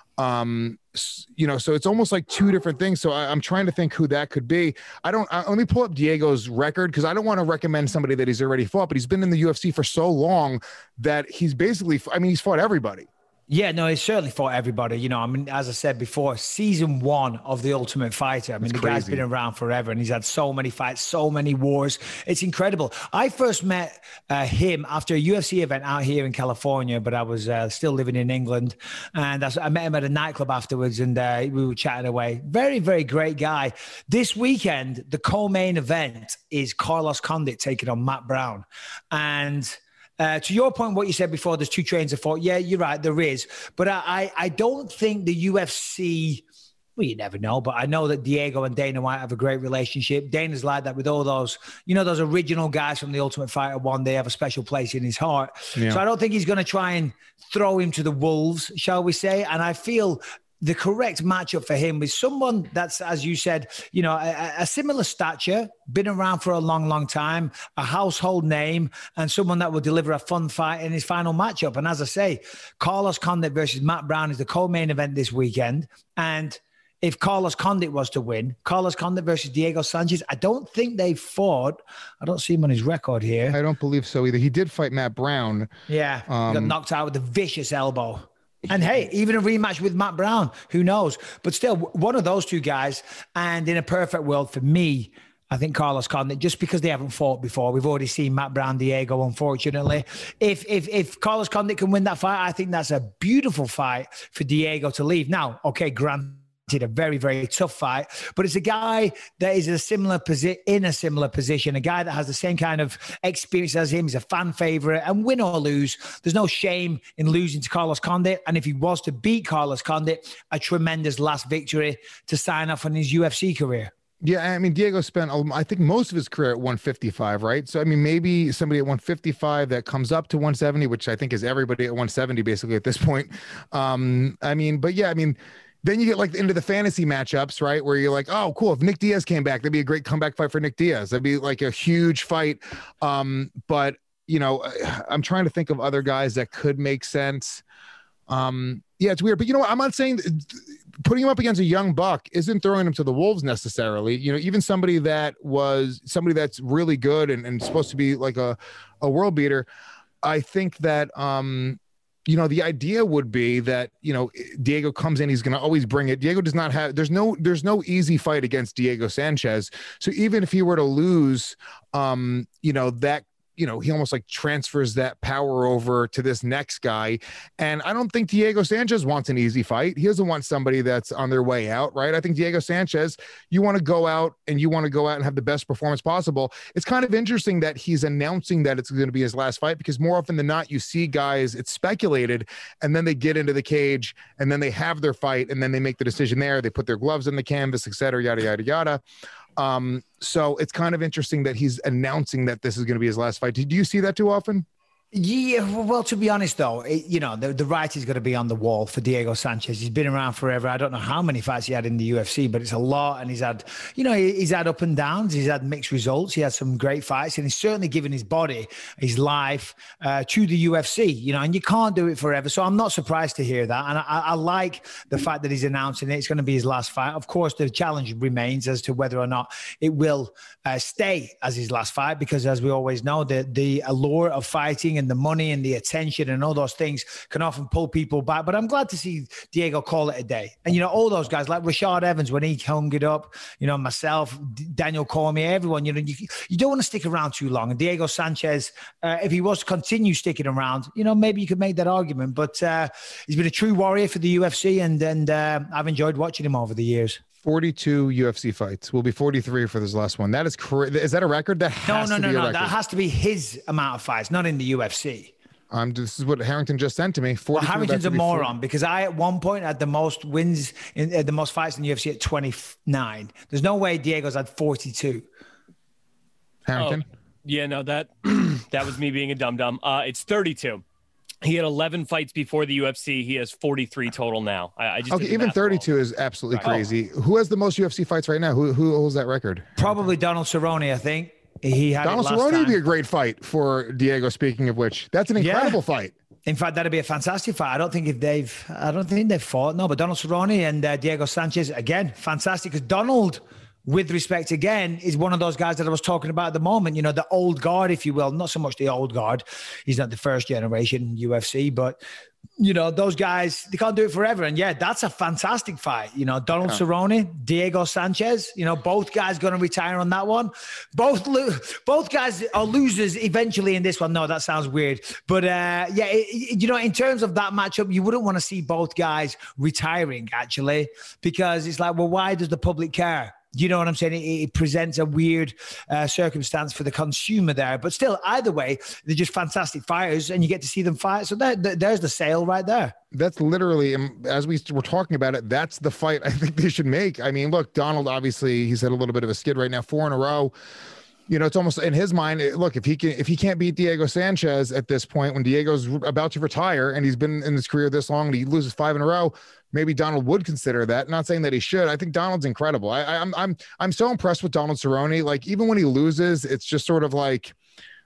Um, you know, so it's almost like two different things. So I, I'm trying to think who that could be. I don't, I, let me pull up Diego's record because I don't want to recommend somebody that he's already fought, but he's been in the U F C for so long that he's basically, I mean, he's fought everybody. Yeah, no, he's certainly fought everybody. You know, I mean, as I said before, season one of The Ultimate Fighter. I mean, That's the guy's crazy. been around forever and he's had so many fights, so many wars. It's incredible. I first met uh, him after a U F C event out here in California, but I was uh, still living in England. And that's, I met him at a nightclub afterwards and uh, we were chatting away. Very, very great guy. This weekend, the co-main event is Carlos Condit taking on Matt Brown. And Uh, to your point, what you said before, there's two trains of thought. Yeah, you're right, there is. But I, I, I don't think the U F C, well, you never know, but I know that Diego and Dana White have a great relationship. Dana's like that with all those, you know, those original guys from The Ultimate Fighter one. They have a special place in his heart. Yeah. So I don't think he's going to try and throw him to the wolves, shall we say. And I feel the correct matchup for him is someone that's, as you said, you know, a, a similar stature, been around for a long, long time, a household name, and someone that will deliver a fun fight in his final matchup. And as I say, Carlos Condit versus Matt Brown is the co-main event this weekend. And if Carlos Condit was to win, Carlos Condit versus Diego Sanchez, I don't think they fought. I don't see him on his record here. I don't believe so either. He did fight Matt Brown. Yeah, um, he got knocked out with a vicious elbow. And hey, even a rematch with Matt Brown, who knows? But still, one of those two guys. And in a perfect world for me, I think Carlos Condit, just because they haven't fought before. We've already seen Matt Brown, Diego, unfortunately. If if if Carlos Condit can win that fight, I think that's a beautiful fight for Diego to leave. Now, okay, granted, a very, very tough fight, but it's a guy that is a similar posi- in a similar position, a guy that has the same kind of experience as him. He's a fan favorite, and win or lose, there's no shame in losing to Carlos Condit. And if he was to beat Carlos Condit, a tremendous last victory to sign off on his U F C career. Yeah, I mean, Diego spent, I think, most of his career at one fifty-five, right? So, I mean, maybe somebody at one fifty-five that comes up to one seventy, which I think is everybody at one seventy, basically, at this point. Um, I mean, but yeah, I mean, then you get like into the fantasy matchups, right? Where you're like, oh, cool. If Nick Diaz came back, that'd be a great comeback fight for Nick Diaz. That'd be like a huge fight. Um, but, you know, I'm trying to think of other guys that could make sense. Um, yeah, it's weird. But, you know what? I'm not saying putting him up against a young buck isn't throwing him to the wolves necessarily. You know, even somebody that was somebody that's really good and, and supposed to be like a, a world beater. I think that, um, you know, the idea would be that, you know, Diego comes in, he's going to always bring it. Diego does not have, there's no, there's no easy fight against Diego Sanchez. So even if he were to lose, um, you know, that, you know, he almost like transfers that power over to this next guy. And I don't think Diego Sanchez wants an easy fight. He doesn't want somebody that's on their way out, right? I think Diego Sanchez, you want to go out and you want to go out and have the best performance possible. It's kind of interesting that he's announcing that it's going to be his last fight, because more often than not, you see guys, it's speculated, and then they get into the cage and then they have their fight and then they make the decision there. They put their gloves in the canvas, et cetera, yada, yada, yada. Um, so it's kind of interesting that he's announcing that this is going to be his last fight. Do you see that too often? Yeah, well, to be honest, though, it, you know, the, the writing's got to be on the wall for Diego Sanchez. He's been around forever. I don't know how many fights he had in the U F C, but it's a lot. And he's had, you know, he, he's had up and downs. He's had mixed results. He had some great fights, and he's certainly given his body, his life uh, to the U F C, you know, and you can't do it forever. So I'm not surprised to hear that. And I, I like the fact that he's announcing it. It's going to be his last fight. Of course, the challenge remains as to whether or not it will uh, stay as his last fight, because as we always know, the, the allure of fighting and the money and the attention and all those things can often pull people back. But I'm glad to see Diego call it a day. And, you know, all those guys like Rashad Evans, when he hung it up, you know, myself, D- Daniel Cormier, everyone, you know, you, you don't want to stick around too long. And Diego Sanchez, uh, if he was to continue sticking around, you know, maybe you could make that argument. But uh, he's been a true warrior for the U F C, and, and uh, I've enjoyed watching him over the years. forty-two U F C fights. Will be forty-three for this last one. That is correct. Is that a record? That has no, no, to no, be a no. record. That has to be his amount of fights, not in the U F C. Um, this is what Harrington just sent to me. Well, Harrington's a moron, because I at one point had the most wins in uh, the most fights in the U F C at twenty-nine. There's no way Diego's had forty-two. Harrington. Oh, yeah, no, that that was me being a dum dum. Uh, it's thirty-two. He had eleven fights before the U F C. He has forty-three total now. I, I just okay. Even thirty-two is absolutely right. crazy. Oh. Who has the most U F C fights right now? Who who holds that record? Probably Donald Cerrone, I think. He had Donald Cerrone would be a great fight for Diego. Speaking of which, that's an incredible yeah. fight. In fact, that'd be a fantastic fight. I don't think if they've, I don't think they've fought. No, but Donald Cerrone and uh, Diego Sanchez, again, fantastic. Because Donald, with respect again, is one of those guys that I was talking about at the moment. You know, the old guard, if you will. Not so much the old guard. He's not the first generation U F C, but you know, those guys, they can't do it forever. And yeah, that's a fantastic fight. You know, Donald yeah. Cerrone, Diego Sanchez, you know, both guys going to retire on that one. Both lo- both guys are losers eventually in this one. No, that sounds weird. But uh, yeah, it, it, you know, in terms of that matchup, you wouldn't want to see both guys retiring, actually, because it's like, well, why does the public care? You know what I'm saying? It, it presents a weird uh, circumstance for the consumer there. But still, either way, they're just fantastic fighters, and you get to see them fight. So there, there, there's the sale right there. That's literally, as we were talking about it, that's the fight I think they should make. I mean, look, Donald, obviously, he's had a little bit of a skid right now, four in a row. You know, it's almost in his mind. Look, if he can, if he can't beat Diego Sanchez at this point, when Diego's about to retire and he's been in his career this long and he loses five in a row, maybe Donald would consider that. Not saying that he should. I think Donald's incredible. I, I'm I'm I'm so impressed with Donald Cerrone. Like, even when he loses, it's just sort of like,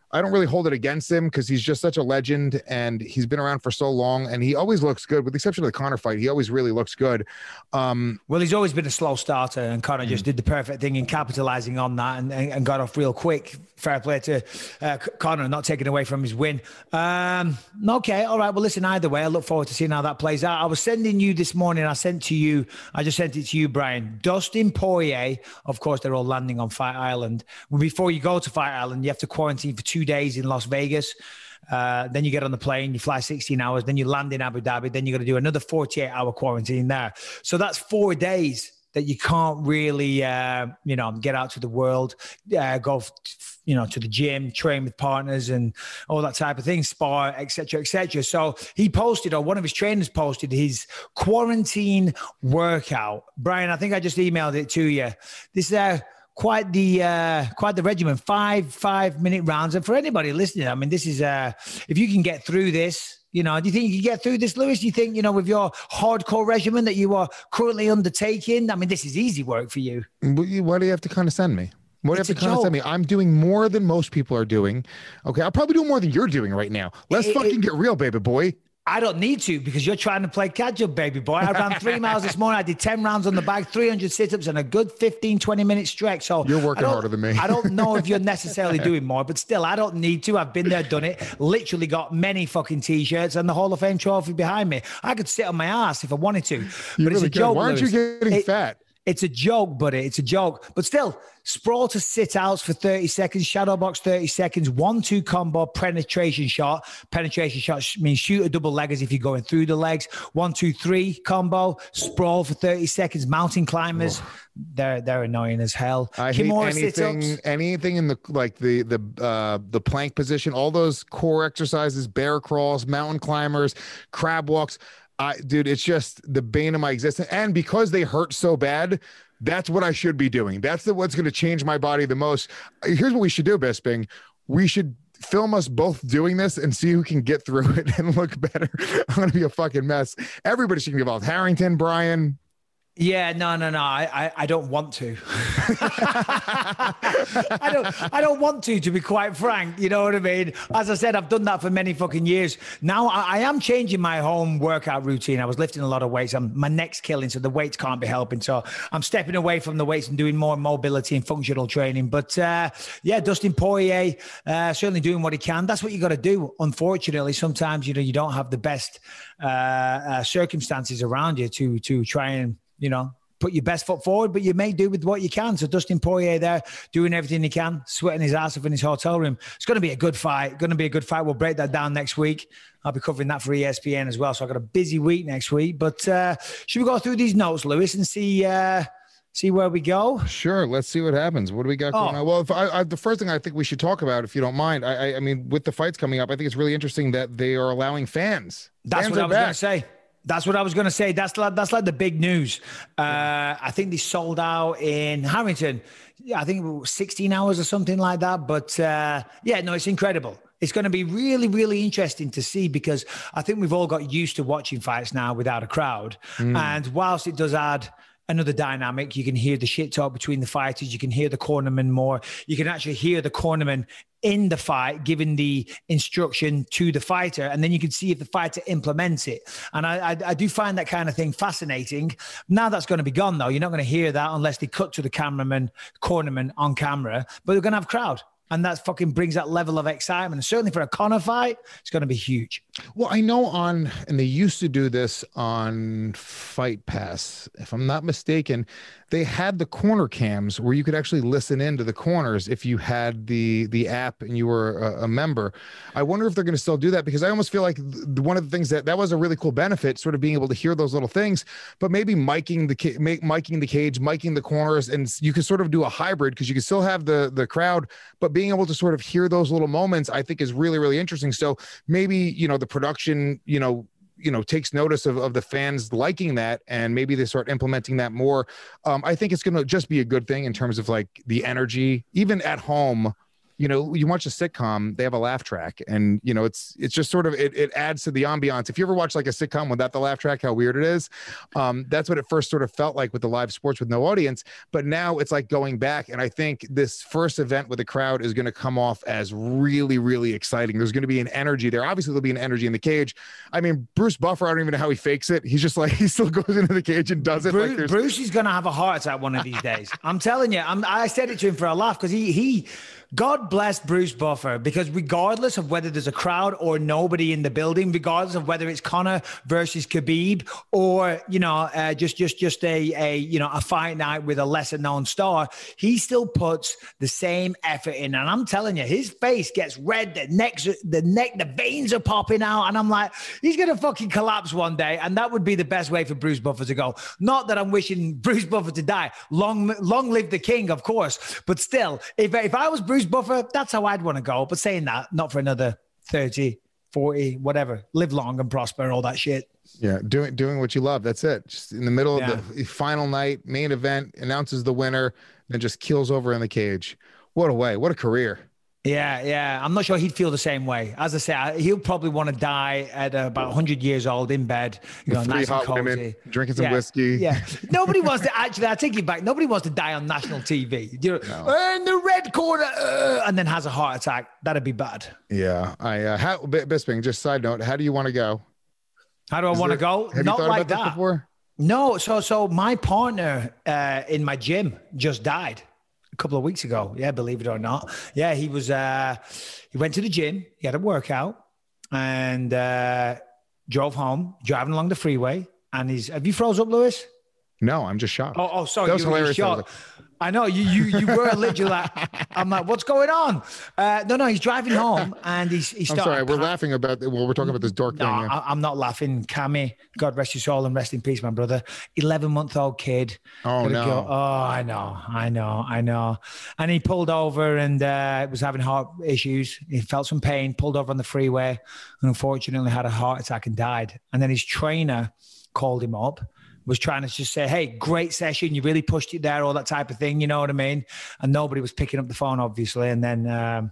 I don't really hold it against him because he's just such a legend and he's been around for so long and he always looks good, with the exception of the Conor fight. He always really looks good. Um, well, he's always been a slow starter, and Conor mm. just did the perfect thing in capitalizing on that and, and, and got off real quick. Fair play to uh, Conor, not taking away from his win. Um, okay, all right. Well, listen, either way, I look forward to seeing how that plays out. I was sending you this morning, I sent to you, I just sent it to you, Brian. Dustin Poirier, of course, they're all landing on Fight Island. Before you go to Fight Island, you have to quarantine for two days in Las Vegas. Uh, then you get on the plane, you fly sixteen hours, then you land in Abu Dhabi, then you got to do another forty-eight hour quarantine there. So that's four days that you can't really, uh, you know, get out to the world, uh, go, you know, to the gym, train with partners and all that type of thing, spar, et cetera, et cetera. So he posted, or one of his trainers posted, his quarantine workout. Brian, I think I just emailed it to you. This is a Quite the uh, quite the regimen, five five minute rounds. And for anybody listening, I mean, this is uh, if you can get through this, you know, do you think you can get through this, Lewis? Do you think, you know, with your hardcore regimen that you are currently undertaking, I mean, this is easy work for you. Why do you have to condescend me? What do you have to condescend me? I'm doing more than most people are doing. Okay, I'll probably do more than you're doing right now. Let's it, fucking it, get real, baby boy. I don't need to because you're trying to play catch up, baby boy. I ran three miles this morning. I did ten rounds on the bag, three hundred sit-ups and a good fifteen, twenty minute stretch. So you're working harder than me. I don't know if you're necessarily doing more, but still, I don't need to. I've been there, done it. Literally got many fucking t-shirts and the Hall of Fame trophy behind me. I could sit on my ass if I wanted to, you but really it's a can. joke. Why aren't Lewis. you getting it, fat? It's a joke, buddy. It's a joke. But still, sprawl to sit outs for thirty seconds, shadow box thirty seconds, one, two combo, penetration shot. Penetration shot means shoot a double leg as if you're going through the legs. One, two, three combo, sprawl for thirty seconds, mountain climbers. Oh. They're they're annoying as hell. I Kimura hate anything, sit-ups. anything in the like the the uh, the plank position, all those core exercises, bear crawls, mountain climbers, crab walks. I, dude, it's just the bane of my existence. And because they hurt so bad, that's what I should be doing. That's the, what's going to change my body the most. Here's what we should do, Bisping. We should film us both doing this and see who can get through it and look better. I'm going to be a fucking mess. Everybody should be involved. Harrington, Brian. Yeah, no, no, no. I, I, I don't want to. I don't, I don't want to, to be quite frank. You know what I mean? As I said, I've done that for many fucking years. Now I, I am changing my home workout routine. I was lifting a lot of weights. I'm, my neck's killing, so the weights can't be helping. So I'm stepping away from the weights and doing more mobility and functional training. But uh, yeah, Dustin Poirier, uh, certainly doing what he can. That's what you got to do. Unfortunately, sometimes, you know, you don't have the best uh, uh, circumstances around you to, to try and, you know, put your best foot forward, but you may do with what you can. So Dustin Poirier there doing everything he can, sweating his ass off in his hotel room. It's going to be a good fight. Going to be a good fight. We'll break that down next week. I'll be covering that for E S P N as well. So I've got a busy week next week. But uh, should we go through these notes, Lewis, and see uh, see where we go? Sure. Let's see what happens. What do we got going oh. on? Well, if I, I, the first thing I think we should talk about, if you don't mind, I, I, I mean, with the fights coming up, I think it's really interesting that they are allowing fans. That's fans what I was going back. to say. That's what I was going to say. That's like, that's like the big news. Uh, I think they sold out in Harrington. I think it was sixteen hours or something like that. But uh, yeah, no, it's incredible. It's going to be really, really interesting to see because I think we've all got used to watching fights now without a crowd. Mm. And whilst it does add another dynamic, you can hear the shit talk between the fighters. You can hear the cornerman more. You can actually hear the cornerman in the fight, giving the instruction to the fighter, and then you can see if the fighter implements it. And I, I, I do find that kind of thing fascinating. Now that's going to be gone, though. You're not going to hear that unless they cut to the cameraman, cornerman on camera, but they're going to have crowd. And that fucking brings that level of excitement. And certainly for a Conor fight, it's going to be huge. Well, I know on, and they used to do this on Fight Pass, if I'm not mistaken, they had the corner cams where you could actually listen in to the corners if you had the the app and you were a, a member. I wonder if they're going to still do that because I almost feel like th- one of the things that that was a really cool benefit, sort of being able to hear those little things, but maybe miking the ca- make, miking the cage, miking the corners, and you can sort of do a hybrid because you can still have the the crowd, but being able to sort of hear those little moments, I think is really, really interesting. So maybe, you know, the production, you know, you know, takes notice of, of the fans liking that, and maybe they start implementing that more. Um, I think it's going to just be a good thing in terms of like the energy, even at home. you know, you watch a sitcom, they have a laugh track, and you know, it's it's just sort of it, it adds to the ambiance. If you ever watch like a sitcom without the laugh track, how weird it is. Um, that's what it first sort of felt like with the live sports with no audience. But now it's like going back, and I think this first event with the crowd is going to come off as really, really exciting. There's going to be an energy there. Obviously, there'll be an energy in the cage. I mean, Bruce Buffer, I don't even know how he fakes it. He's just like he still goes into the cage and does it. Bruce, like Bruce is going to have a heart attack one of these days. I'm telling you. I'm, I said it to him for a laugh because he he. God bless Bruce Buffer, because regardless of whether there's a crowd or nobody in the building, regardless of whether it's Conor versus Khabib or, you know, uh, just just just a, a, you know, a fight night with a lesser known star, he still puts the same effort in. And I'm telling you, his face gets red, the neck, the neck, the veins are popping out. And I'm like, he's going to fucking collapse one day. And that would be the best way for Bruce Buffer to go. Not that I'm wishing Bruce Buffer to die. Long, long live the king, of course. But still, if, if I was Bruce Bruce Buffer, that's how I'd want to go. But saying that, not for another thirty, forty, whatever. Live long and prosper and all that shit. Yeah, doing doing what you love. That's it. Just in the middle yeah. of the final night, main event, announces the winner, then just keels over in the cage. What a way. What a career. Yeah, yeah. I'm not sure he'd feel the same way. As I say, he'll probably want to die at uh, about one hundred years old in bed, you know, three nice hot and cozy. women, drinking some yeah, whiskey. Yeah. Nobody wants to, actually, I take you back. Nobody wants to die on national T V. You know, no. in the red corner, uh, and then has a heart attack. That'd be bad. Yeah. I, uh, how, Bisping, just side note, how do you want to go? How do I want to go? Have Not you thought like about that. this before? No. So, so my partner uh, in my gym just died. A couple of weeks ago. Yeah, believe it or not. Yeah, he was, uh, he went to the gym, he had a workout and uh, drove home, driving along the freeway. And he's, have you froze up, Lewis? No, I'm just shocked. Oh, oh sorry. That was you, hilarious. Shocked. I know you, you, you were literally like, I'm like, what's going on? Uh, no, no, he's driving home and he's, he's I'm sorry. We're laughing about, well, we're talking about this dark no, thing. Yeah. I, I'm not laughing. Cammy, God rest your soul and rest in peace, my brother. eleven month old kid. Oh, no. Go, oh, I know. I know. I know. And he pulled over and uh, was having heart issues. He felt some pain, pulled over on the freeway and unfortunately had a heart attack and died. And then his trainer called him up, was trying to just say, hey, great session. You really pushed it there, all that type of thing. You know what I mean? And nobody was picking up the phone, obviously. And then um,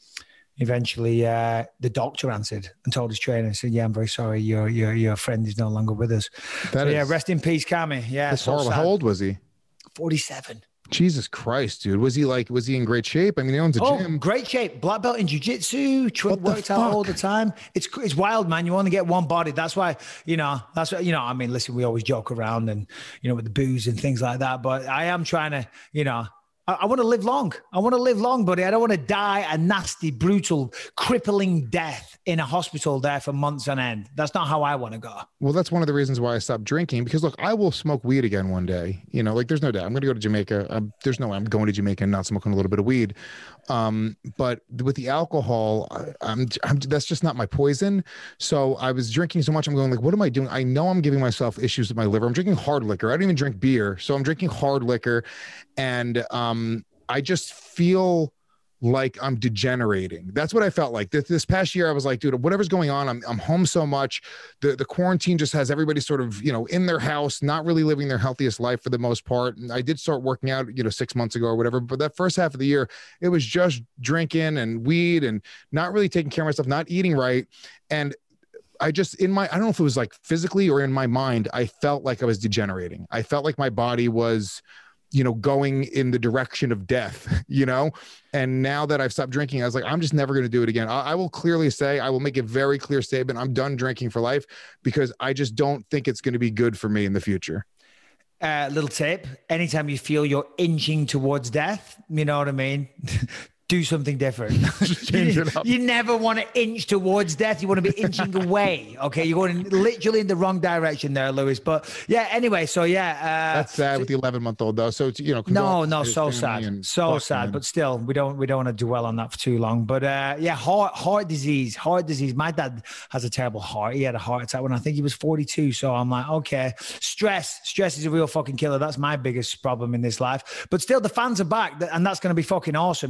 eventually uh, the doctor answered and told his trainer, said, yeah, I'm very sorry. Your your your friend is no longer with us. That so, is, yeah, rest in peace, Cammy. Yeah. That's so horrible. sad. How old was he? forty-seven. Jesus Christ, dude. Was he like, was he in great shape? I mean, he owns a oh, gym. Great shape. Black belt in jiu-jitsu. Tr- worked out all the time. It's it's wild, man. You only get one body. That's why, you know, that's what, you know, I mean, listen, we always joke around and, you know, with the booze and things like that. But I am trying to, you know, I, I want to live long. I want to live long, buddy. I don't want to die a nasty, brutal, crippling death in a hospital there for months on end. That's not how I want to go. Well, that's one of the reasons why I stopped drinking, because look, I will smoke weed again one day. You know, like there's no doubt I'm going to go to Jamaica. Um, there's no way I'm going to Jamaica and not smoking a little bit of weed. Um, but with the alcohol, I, I'm, I'm, that's just not my poison. So I was drinking so much. I'm going like, what am I doing? I know I'm giving myself issues with my liver. I'm drinking hard liquor. I don't even drink beer. So I'm drinking hard liquor. And um, I just feel like I'm degenerating. That's what I felt like. This, this past year, I was like, dude, whatever's going on, I'm, I'm home so much. The, the quarantine just has everybody sort of, you know, in their house, not really living their healthiest life for the most part. And I did start working out, you know, six months ago or whatever. But that first half of the year, it was just drinking and weed and not really taking care of myself, not eating right. And I just, in my, I don't know if it was like physically or in my mind, I felt like I was degenerating. I felt like my body was, you know, going in the direction of death, you know? And now that I've stopped drinking, I was like, I'm just never going to do it again. I, I will clearly say, I will make a very clear statement. I'm done drinking for life because I just don't think it's going to be good for me in the future. Uh, little tip, anytime you feel you're inching towards death, you know what I mean? Do something different. Change you, it up. You never want to inch towards death. You want to be inching away. Okay. You're going literally in the wrong direction there, Lewis. But yeah, anyway. So yeah. Uh, That's sad so, with the eleven month old though. So, it's, you know, no, no, so sad. So sad. Man. But still, we don't, we don't want to dwell on that for too long. But uh, yeah, heart, heart disease, heart disease. My dad has a terrible heart. He had a heart attack when I think he was forty-two. So I'm like, okay, stress, stress is a real fucking killer. That's my biggest problem in this life. But still, the fans are back and that's going to be fucking awesome. You know,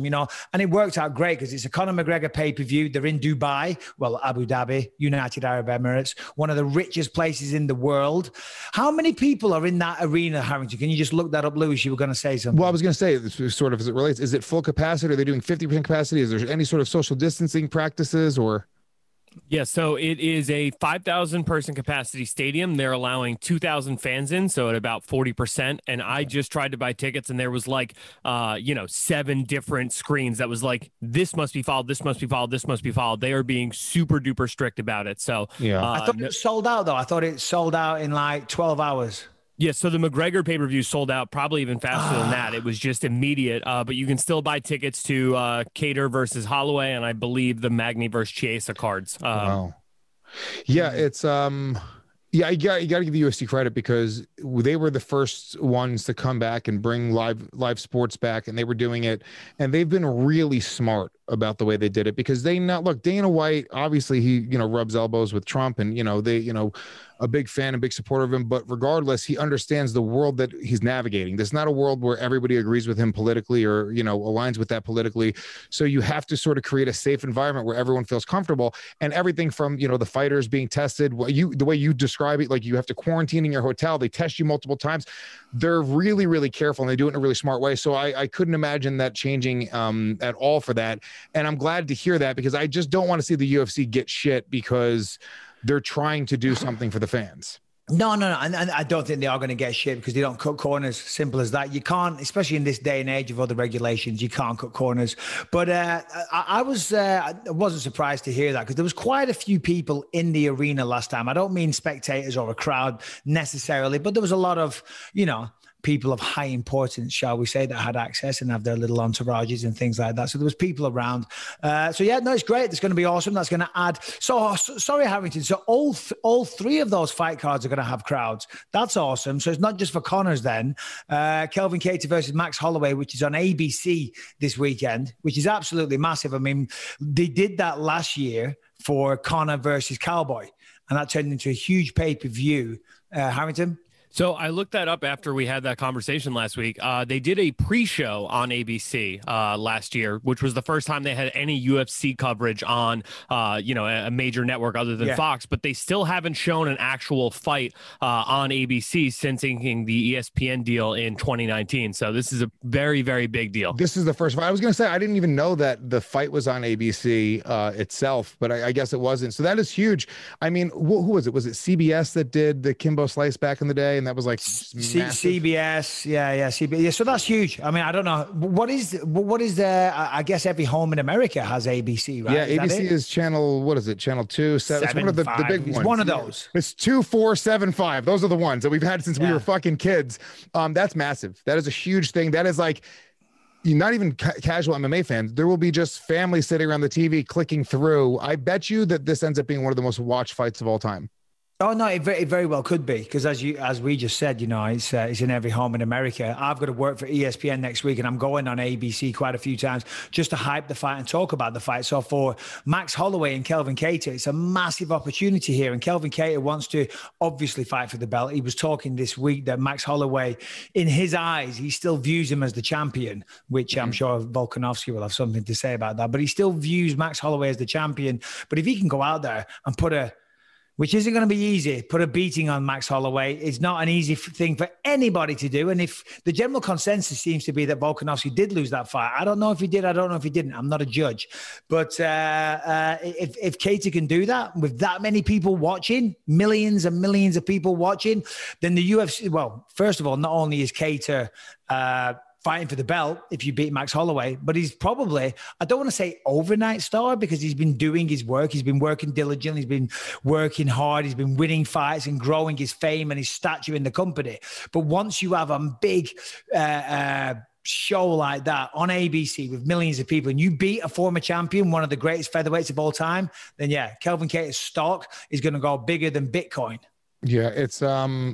And it worked out great because it's a Conor McGregor pay-per-view. They're in Dubai, well, Abu Dhabi, United Arab Emirates, one of the richest places in the world. How many people are in that arena, Harrington? Can you just look that up, Lewis? You were going to say something. Well, I was going to say, sort of as it relates, is it full capacity? Are they doing fifty percent capacity? Is there any sort of social distancing practices or? Yeah, so it is a five thousand person capacity stadium. They're allowing two thousand fans in, so at about forty percent. And I just tried to buy tickets, and there was like, uh, you know, seven different screens that was like, this must be followed, this must be followed, this must be followed. They are being super duper strict about it. So yeah, uh, I thought it was sold out, though. I thought it sold out in like twelve hours. Yeah, so the McGregor pay-per-view sold out probably even faster than that. It was just immediate, uh, but you can still buy tickets to uh, Kattar versus Holloway, and I believe the Magny versus Chiesa cards. Um, wow. Yeah, it's um, yeah, you got you got to give the U F C credit because they were the first ones to come back and bring live live sports back, and they were doing it, and they've been really smart about the way they did it because they not look Dana White. Obviously, he you know rubs elbows with Trump, and you know they you know. a big fan and big supporter of him, but regardless, he understands the world that he's navigating. There's not a world where everybody agrees with him politically or, you know, aligns with that politically. So you have to sort of create a safe environment where everyone feels comfortable, and everything from, you know, the fighters being tested, what you, the way you describe it, like you have to quarantine in your hotel, they test you multiple times. They're really, really careful, and they do it in a really smart way. So I, I couldn't imagine that changing um, at all for that. And I'm glad to hear that because I just don't want to see the U F C get shit because they're trying to do something for the fans. No, no, no. And, and I don't think they are going to get shit because they don't cut corners. Simple as that. You can't, especially in this day and age of other regulations, you can't cut corners. But uh, I, I was, uh, I wasn't surprised to hear that because there was quite a few people in the arena last time. I don't mean spectators or a crowd necessarily, but there was a lot of, you know, people of high importance, shall we say, that had access and have their little entourages and things like that. So there was people around. Uh, so yeah, no, it's great. It's going to be awesome. That's going to add. So, so sorry, Harrington. So all th- all three of those fight cards are going to have crowds. That's awesome. So it's not just for Connors then. Uh, Kelvin Kattar versus Max Holloway, which is on A B C this weekend, which is absolutely massive. I mean, they did that last year for Conor versus Cowboy, and that turned into a huge pay-per-view. Uh, Harrington? So I looked that up after we had that conversation last week. Uh, they did a pre-show on A B C uh, last year, which was the first time they had any U F C coverage on, uh, you know, a major network other than yeah. Fox. But they still haven't shown an actual fight uh, on A B C since inking the E S P N deal in twenty nineteen. So this is a very, very big deal. This is the first fight. I was going to say I didn't even know that the fight was on A B C uh, itself, but I, I guess it wasn't. So that is huge. I mean, wh- who was it? Was it C B S that did the Kimbo Slice back in the day? And that was like C- C B S, yeah, yeah, C B S. Yeah, so that's huge. I mean, I don't know what is what is the. I guess every home in America has A B C, right? Yeah, is A B C is channel. What is it? Channel two, seven. seven it's one of the, five. the big it's ones. One of those. It's two, four, seven, five. Those are the ones that we've had since yeah. we were fucking kids. Um, that's massive. That is a huge thing. That is like. You're not even ca- casual M M A fans. There will be just families sitting around the T V clicking through. I bet you that this ends up being one of the most watched fights of all time. Oh no, it very, it very well could be because as you as we just said, you know, it's uh, it's in every home in America. I've got to work for E S P N next week, and I'm going on A B C quite a few times just to hype the fight and talk about the fight. So for Max Holloway and Kelvin Kattar, it's a massive opportunity here. And Kelvin Kattar wants to obviously fight for the belt. He was talking this week that Max Holloway, in his eyes, he still views him as the champion, which I'm sure Volkanovski will have something to say about that. But he still views Max Holloway as the champion. But if he can go out there and put a which isn't going to be easy. Put a beating on Max Holloway. It's not an easy thing for anybody to do. And if the general consensus seems to be that Volkanovski did lose that fight, I don't know if he did. I don't know if he didn't. I'm not a judge. But uh, uh, if, if Kattar can do that with that many people watching, millions and millions of people watching, then the U F C, well, first of all, not only is Kattar uh, fighting for the belt if you beat Max Holloway, but he's probably, I don't want to say overnight star because he's been doing his work. He's been working diligently. He's been working hard. He's been winning fights and growing his fame and his stature in the company. But once you have a big uh, uh, show like that on A B C with millions of people and you beat a former champion, one of the greatest featherweights of all time, then yeah, Kelvin Kattar's stock is going to go bigger than Bitcoin. Yeah, it's, um,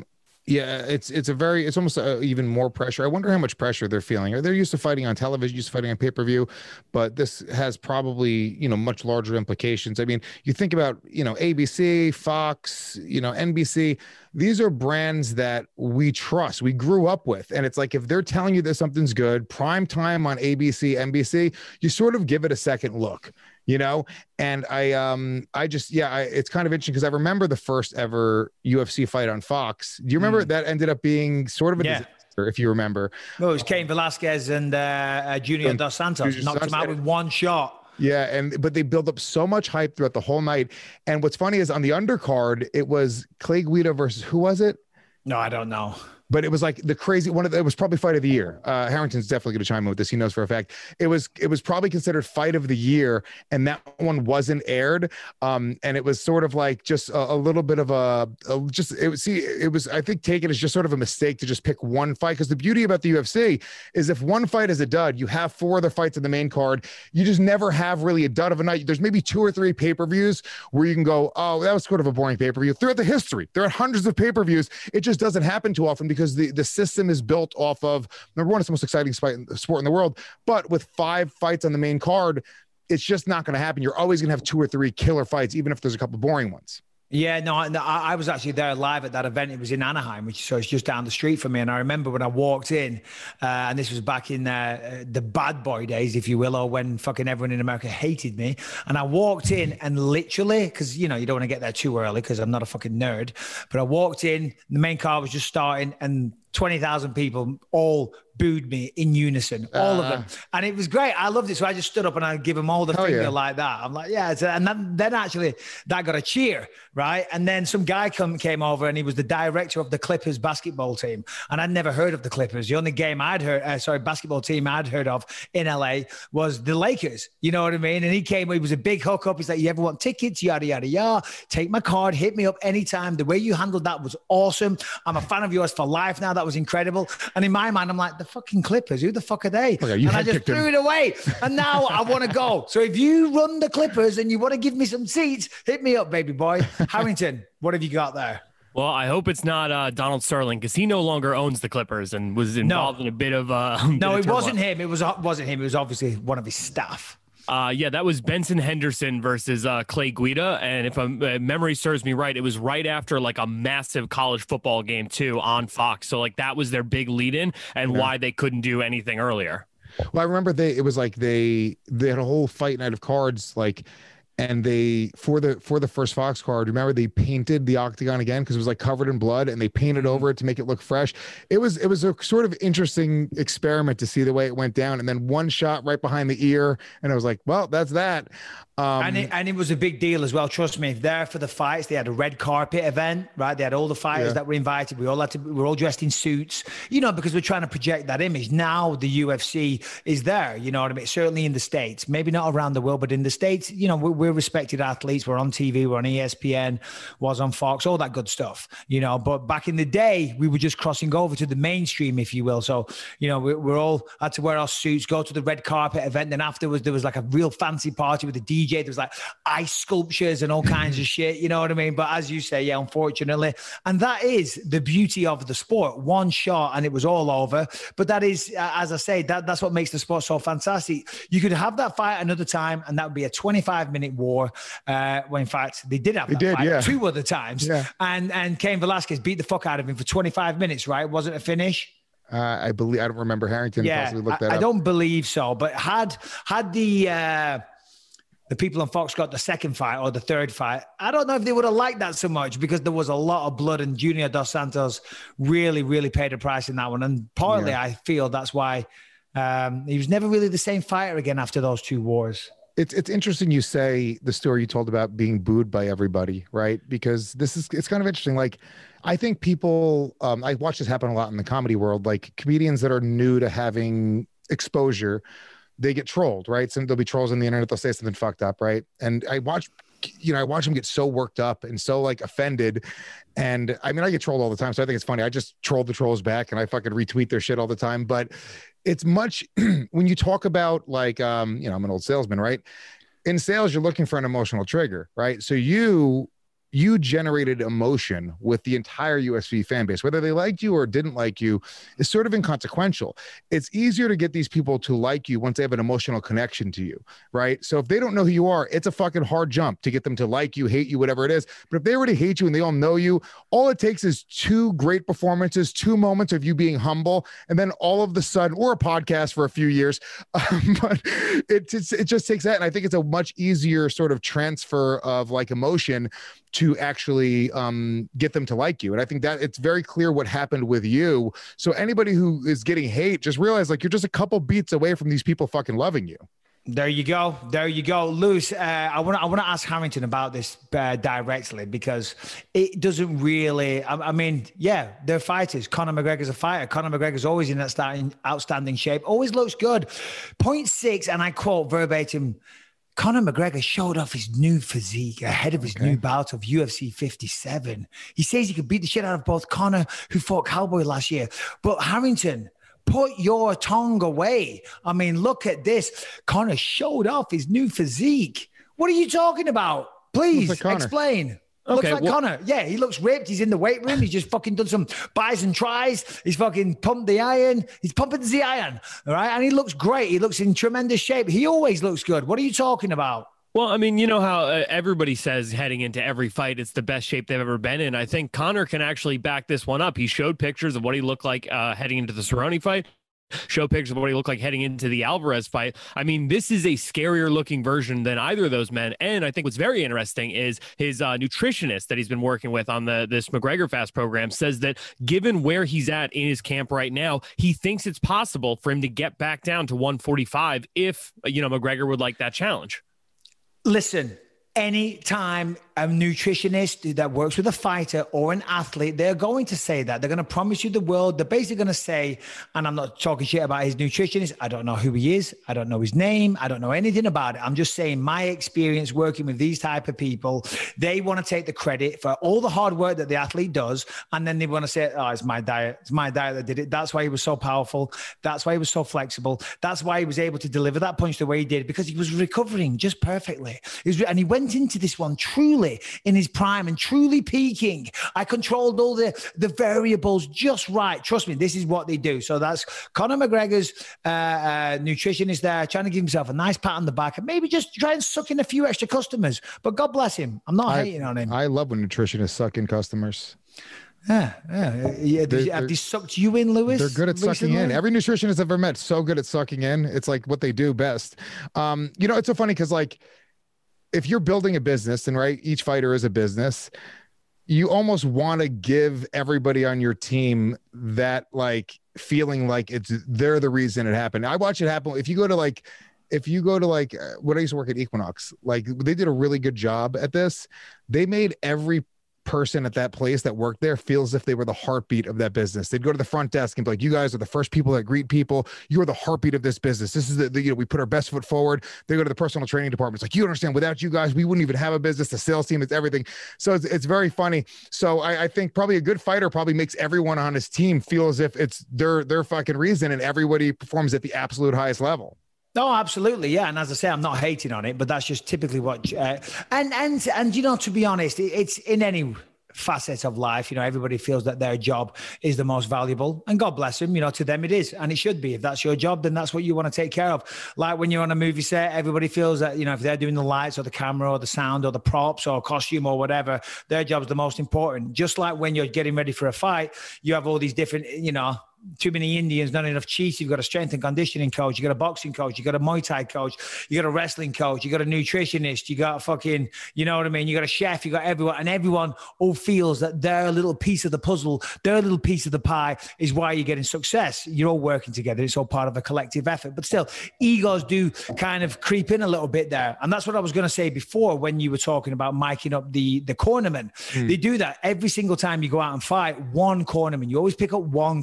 Yeah, it's it's a very it's almost uh, even more pressure. I wonder how much pressure they're feeling. They're used to fighting on television, used to fighting on pay per view, but this has probably you know much larger implications. I mean, you think about you know A B C, Fox, you know N B C. These are brands that we trust, we grew up with, and it's like if they're telling you that something's good, prime time on A B C, N B C, you sort of give it a second look. You know, and I, um, I just, yeah, I, it's kind of interesting because I remember the first ever U F C fight on Fox. Do you remember mm. that ended up being sort of a yeah. disaster, if you remember? Well, it was Cain Velasquez and uh, uh, Junior Dos Santos Junior knocked Santos. him out with one shot. Yeah, and but they built up so much hype throughout the whole night. And what's funny is on the undercard, it was Clay Guida versus who was it? No, I don't know. But it was like the crazy one of the, it was probably fight of the year. Uh, Harrington's definitely going to chime in with this. He knows for a fact. It was it was probably considered fight of the year, and that one wasn't aired. Um, and it was sort of like just a, a little bit of a, a just it was see it was I think taken as just sort of a mistake to just pick one fight because the beauty about the U F C is if one fight is a dud, you have four other fights in the main card. You just never have really a dud of a night. There's maybe two or three pay per views where you can go, oh, that was sort of a boring pay per view. Throughout the history, there are hundreds of pay per views. It just doesn't happen too often because the the system is built off of, number one, it's the most exciting sport in the world, but with five fights on the main card, it's just not going to happen. You're always going to have two or three killer fights, even if there's a couple of boring ones. Yeah, no, no, I was actually there live at that event. It was in Anaheim, which so it's just down the street from me. And I remember when I walked in, uh, and this was back in uh, the bad boy days, if you will, or when fucking everyone in America hated me. And I walked in and literally, because, you know, you don't want to get there too early because I'm not a fucking nerd, but I walked in, the main car was just starting and twenty thousand people all booed me in unison, all uh, of them. And it was great. I loved it. So I just stood up and I give them all the finger yeah. like that. I'm like, yeah. And then, then actually that got a cheer, right? And then some guy come, came over and he was the director of the Clippers basketball team. And I'd never heard of the Clippers. The only game I'd heard, uh, sorry, basketball team I'd heard of in L A was the Lakers. You know what I mean? And he came, he was a big hookup. He's like, you ever want tickets? Yada, yada, yada. Take my card, hit me up anytime. The way you handled that was awesome. I'm a fan of yours for life now. That was incredible. And in my mind, I'm like, the fucking Clippers, who the fuck are they? Okay, and I just threw him. it away. And now I want to go. So if you run the Clippers and you want to give me some seats, hit me up, baby boy. Harrington, what have you got there? Well, I hope it's not uh, Donald Sterling because he no longer owns the Clippers and was involved no. in a bit of uh no, it wasn't him. It was wasn't him. It was obviously one of his staff. Uh, yeah, that was Benson Henderson versus uh, Clay Guida. And if um, uh, memory serves me right, it was right after like a massive college football game too on Fox. So like that was their big lead in and yeah. why they couldn't do anything earlier. Well, I remember they, it was like they, they had a whole fight night of cards, like, and they, for the, for the first Fox card, remember they painted the octagon again because it was like covered in blood and they painted over it to make it look fresh. It was, it was a sort of interesting experiment to see the way it went down. And then one shot right behind the ear. And I was like, well, that's that. Um, and, it, and it was a big deal as well. Trust me, there for the fights, they had a red carpet event, right? They had all the fighters yeah. that were invited. We all had to, we were all dressed in suits, you know, because we're trying to project that image. Now the U F C is there, you know what I mean? Certainly in the States, maybe not around the world, but in the States, you know, we're, we're respected athletes. We're on T V, we're on E S P N, was on Fox, all that good stuff, you know. But back in the day, we were just crossing over to the mainstream, if you will. So, you know, we, we're all had to wear our suits, go to the red carpet event. Then afterwards, there was like a real fancy party with a D J. There was like ice sculptures and all kinds of shit, you know what I mean? But as you say, yeah, unfortunately, and that is the beauty of the sport. One shot and it was all over. But that is, as I say, that that's what makes the sport so fantastic. You could have that fight another time, and that would be a twenty-five minute war. Uh, well, in fact, they did have that did, fight yeah. two other times, yeah. and and Cain Velasquez beat the fuck out of him for twenty-five minutes. Right? Wasn't a finish. Uh, I believe I don't remember Harrington. Yeah, looked that I, I up. don't believe so. But had had the uh, the people on Fox got the second fight or the third fight, I don't know if they would have liked that so much because there was a lot of blood, and Junior Dos Santos really, really paid a price in that one. And partly, yeah. I feel that's why um, he was never really the same fighter again after those two wars. It's it's interesting you say the story you told about being booed by everybody, right? Because this is, it's kind of interesting. Like, I think people, um, I watch this happen a lot in the comedy world, like comedians that are new to having exposure, they get trolled, right? So there'll be trolls on the internet, they'll say something fucked up, right? And I watch, you know, I watch them get so worked up and so like offended. And I mean, I get trolled all the time, so I think it's funny. I just troll the trolls back and I fucking retweet their shit all the time. But it's much, when you talk about like, um, you know, I'm an old salesman, right? In sales, you're looking for an emotional trigger, right? So you you generated emotion with the entire U F C fan base. Whether they liked you or didn't like you is sort of inconsequential. It's easier to get these people to like you once they have an emotional connection to you, right? So if they don't know who you are, it's a fucking hard jump to get them to like you, hate you, whatever it is. But if they already hate you and they all know you, all it takes is two great performances, two moments of you being humble, and then all of the sudden, or a podcast for a few years, um, but it, it's, it just takes that. And I think it's a much easier sort of transfer of like emotion to actually um, get them to like you. And I think that it's very clear what happened with you. So anybody who is getting hate, just realize like you're just a couple beats away from these people fucking loving you. There you go. There you go. Lewis, uh, I want to I want to ask Harrington about this uh, directly, because it doesn't really, I, I mean, yeah, they're fighters. Conor McGregor's a fighter. Conor McGregor's always in that starting, outstanding shape, always looks good. Point six, and I quote verbatim, Conor McGregor showed off his new physique ahead of his okay. new bout of U F C fifty-seven. He says he could beat the shit out of both Conor, who fought Cowboy last year. But Harrington, put your tongue away. I mean, look at this. Conor showed off his new physique. What are you talking about? Please like explain. Okay, looks like well, Conor. Yeah, he looks ripped. He's in the weight room. He's just fucking done some buys and tries. He's fucking pumped the iron. He's pumping the iron. All right. And he looks great. He looks in tremendous shape. He always looks good. What are you talking about? Well, I mean, you know how uh, everybody says heading into every fight, it's the best shape they've ever been in. I think Conor can actually back this one up. He showed pictures of what he looked like uh, heading into the Cerrone fight. Show pictures of what he looked like heading into the Alvarez fight. I mean, this is a scarier looking version than either of those men. And I think what's very interesting is his uh, nutritionist that he's been working with on the this McGregor Fast program says that given where he's at in his camp right now, he thinks it's possible for him to get back down to one forty-five if, you know, McGregor would like that challenge. Listen, anytime a nutritionist that works with a fighter or an athlete, they're going to say that. They're going to promise you the world. They're basically going to say, and I'm not talking shit about his nutritionist. I don't know who he is. I don't know his name. I don't know anything about it. I'm just saying my experience working with these type of people, they want to take the credit for all the hard work that the athlete does. And then they want to say, oh, it's my diet. It's my diet that did it. That's why he was so powerful. That's why he was so flexible. That's why he was able to deliver that punch the way he did, because he was recovering just perfectly. He was, and he went into this one truly in his prime and truly peaking. I controlled all the, the variables just right. Trust me, this is what they do. So that's Conor McGregor's uh, uh, nutritionist there, trying to give himself a nice pat on the back and maybe just try and suck in a few extra customers. But God bless him. I'm not I, hating on him. I love when nutritionists suck in customers. Yeah, yeah. yeah. They're, have they sucked you in, Lewis? They're good at recently? sucking in. Every nutritionist I've ever met, so good at sucking in. It's like what they do best. Um, you know, it's so funny because like, if you're building a business, and right, each fighter is a business, you almost want to give everybody on your team that like feeling like it's they're the reason it happened. I watch it happen. If you go to like, if you go to like, uh, when I used to work at Equinox, like they did a really good job at this. They made every person at that place that worked there feel as if they were the heartbeat of that business. They'd go to the front desk and be like, you guys are the first people that greet people. You're the heartbeat of this business. This is the, the you know, we put our best foot forward. They go to the personal training department. It's like, you understand, without you guys, we wouldn't even have a business. The sales team, it's everything. So it's, it's very funny. So I, I think probably a good fighter probably makes everyone on his team feel as if it's their, their fucking reason, and everybody performs at the absolute highest level. No, absolutely. Yeah. And as I say, I'm not hating on it, but that's just typically what, uh, and, and, and, you know, to be honest, it, it's in any facets of life, you know, everybody feels that their job is the most valuable, and God bless them, you know, to them it is, and it should be. If that's your job, then that's what you want to take care of. Like when you're on a movie set, everybody feels that, you know, if they're doing the lights or the camera or the sound or the props or costume or whatever, their job's the most important. Just like when you're getting ready for a fight, you have all these different, you know, too many Indians, not enough chiefs. You've got a strength and conditioning coach. You got a boxing coach. You got a Muay Thai coach. You got a wrestling coach. You got a nutritionist. You got a fucking, you know what I mean? You got a chef. You got everyone, and everyone all feels that their little piece of the puzzle, their little piece of the pie is why you're getting success. You're all working together. It's all part of a collective effort, but still egos do kind of creep in a little bit there. And that's what I was going to say before when you were talking about miking up the, the cornerman. Mm. They do that every single time you go out and fight one cornerman. You always pick up one cornerman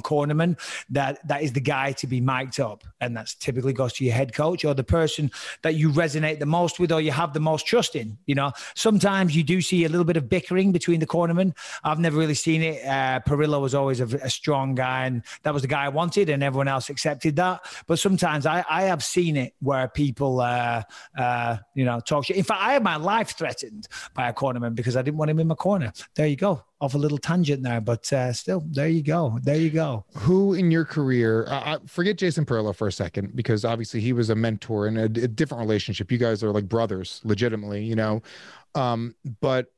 cornerman that that is the guy to be mic'd up. And that's typically goes to your head coach or the person that you resonate the most with or you have the most trust in. You know, sometimes you do see a little bit of bickering between the cornermen. I've never really seen it. Uh, Perillo was always a, a strong guy, and that was the guy I wanted, and everyone else accepted that. But sometimes I, I have seen it where people, uh, uh, you know, talk shit. In fact, I had my life threatened by a cornerman because I didn't want him in my corner. There you go. Off a little tangent there, but uh, still, there you go. There you go. Who in your career, uh, forget Jason Perillo for a second, because obviously he was a mentor in a, a different relationship. You guys are like brothers, legitimately, you know. Um, but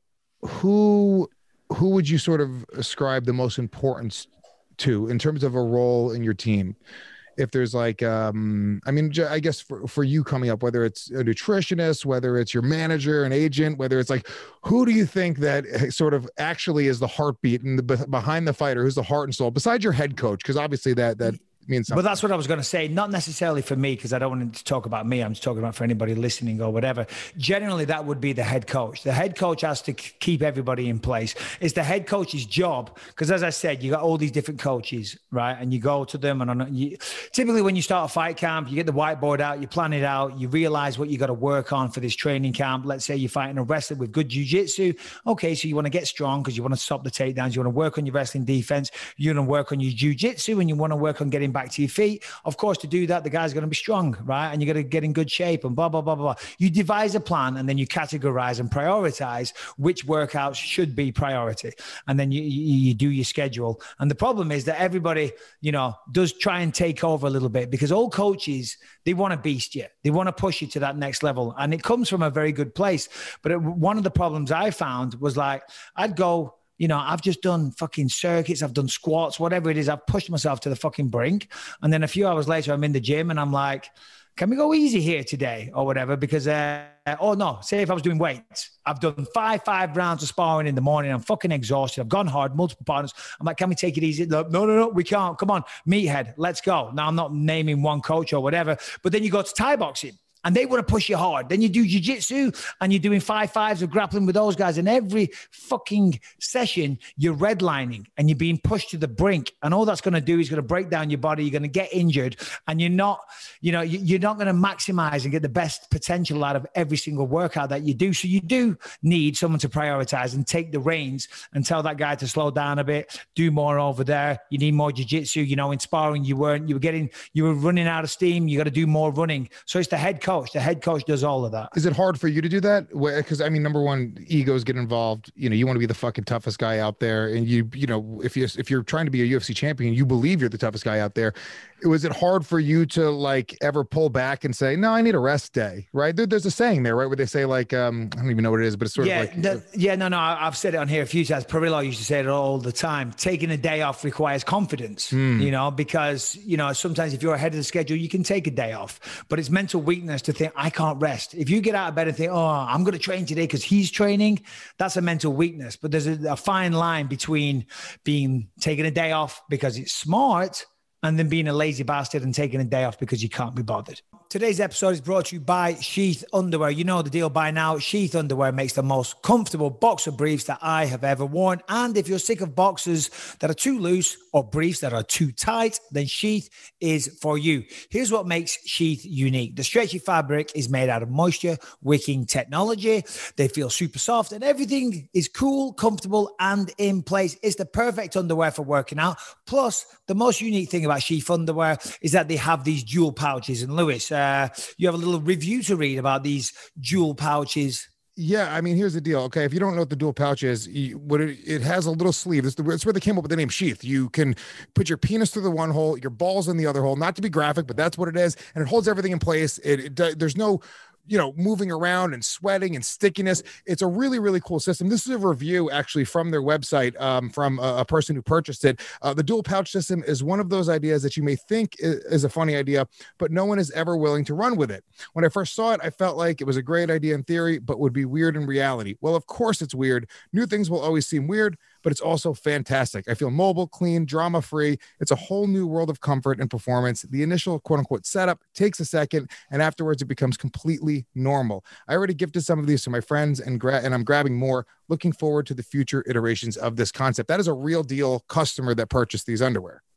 who who would you sort of ascribe the most importance to in terms of a role in your team? If there's like, um, I mean, I guess for, for you coming up, whether it's a nutritionist, whether it's your manager, an agent, whether it's like, who do you think that sort of actually is the heartbeat and the behind the fighter, who's the heart and soul besides your head coach? Because obviously that, that means something. But that's what I was going to say. Not necessarily for me, because I don't want to talk about me. I'm just talking about for anybody listening or whatever. Generally, that would be the head coach. The head coach has to keep everybody in place. It's the head coach's job. Because as I said, you got all these different coaches, right? And you go to them. And on, you, typically when you start a fight camp, you get the whiteboard out, you plan it out, you realize what you got to work on for this training camp. Let's say you're fighting a wrestler with good jiu-jitsu. Okay, so you want to get strong because you want to stop the takedowns. You want to work on your wrestling defense. You want to work on your jiu-jitsu, and you want to work on getting back to your feet. Of course, to do that, the guy's going to be strong, right? And you're going to get in good shape and blah, blah, blah, blah. You devise a plan, and then you categorize and prioritize which workouts should be priority. And then you, you, you do your schedule. And the problem is that everybody, you know, does try and take over a little bit, because all coaches, they want to beast you. They want to push you to that next level. And it comes from a very good place. But it, one of the problems I found was like, I'd go, you know, I've just done fucking circuits. I've done squats, whatever it is. I've pushed myself to the fucking brink. And then a few hours later, I'm in the gym and I'm like, can we go easy here today or whatever? Because, uh, oh no, say if I was doing weights, I've done five, five rounds of sparring in the morning. I'm fucking exhausted. I've gone hard, multiple partners. I'm like, can we take it easy? No, no, no, we can't. Come on, meathead, let's go. Now, I'm not naming one coach or whatever, but then you go to Thai boxing. And they want to push you hard. Then you do jiu-jitsu and you're doing five fives or grappling with those guys. And every fucking session, you're redlining and you're being pushed to the brink. And all that's going to do is going to break down your body. You're going to get injured. And you're not, you know, you're not going to maximize and get the best potential out of every single workout that you do. So you do need someone to prioritize and take the reins and tell that guy to slow down a bit, do more over there. You need more jiu-jitsu. You know, in sparring, you weren't, you were getting, you were running out of steam. You got to do more running. So it's the head coach. Coach. The head coach does all of that. Is it hard for you to do that? Because I mean, number one, egos get involved. You know, you want to be the fucking toughest guy out there, and you, you know, if you if you're trying to be a U F C champion, you believe you're the toughest guy out there. Was it hard for you to like ever pull back and say, no, I need a rest day, right? There, there's a saying there, right, where they say like, um, I don't even know what it is, but it's sort yeah, of like, the, yeah, no, no, I've said it on here a few times. Perillo used to say it all the time. Taking a day off requires confidence, hmm. you know, because you know sometimes if you're ahead of the schedule, you can take a day off, but it's mental weakness to think I can't rest. If you get out of bed and think, oh, I'm going to train today because he's training, that's a mental weakness. But there's a, a fine line between being taking a day off because it's smart and then being a lazy bastard and taking a day off because you can't be bothered. Today's episode is brought to you by Sheath Underwear. You know the deal by now. Sheath Underwear makes the most comfortable boxer briefs that I have ever worn. And if you're sick of boxers that are too loose or briefs that are too tight, then Sheath is for you. Here's what makes Sheath unique. The stretchy fabric is made out of moisture wicking technology. They feel super soft and everything is cool, comfortable, and in place. It's the perfect underwear for working out. Plus, the most unique thing about Sheath Underwear is that they have these dual pouches. And Lewis, uh, Uh, you have a little review to read about these dual pouches. Yeah, I mean, here's the deal. Okay, if you don't know what the dual pouch is, you, what it, it has a little sleeve. It's, the, it's where they came up with the name Sheath. You can put your penis through the one hole, your balls in the other hole. Not to be graphic, but that's what it is, and it holds everything in place. It, it there's no, you know, moving around and sweating and stickiness. It's a really, really cool system. This is a review actually from their website, um, from a, a person who purchased it. Uh, the dual pouch system is one of those ideas that you may think is, is a funny idea, but no one is ever willing to run with it. When I first saw it, I felt like it was a great idea in theory, but would be weird in reality. Well, of course it's weird. New things will always seem weird, but it's also fantastic. I feel mobile, clean, drama-free. It's a whole new world of comfort and performance. The initial quote-unquote setup takes a second, and afterwards it becomes completely normal. I already gifted some of these to my friends, and, gra- and I'm grabbing more. Looking forward to the future iterations of this concept. That is a real deal customer that purchased these underwear.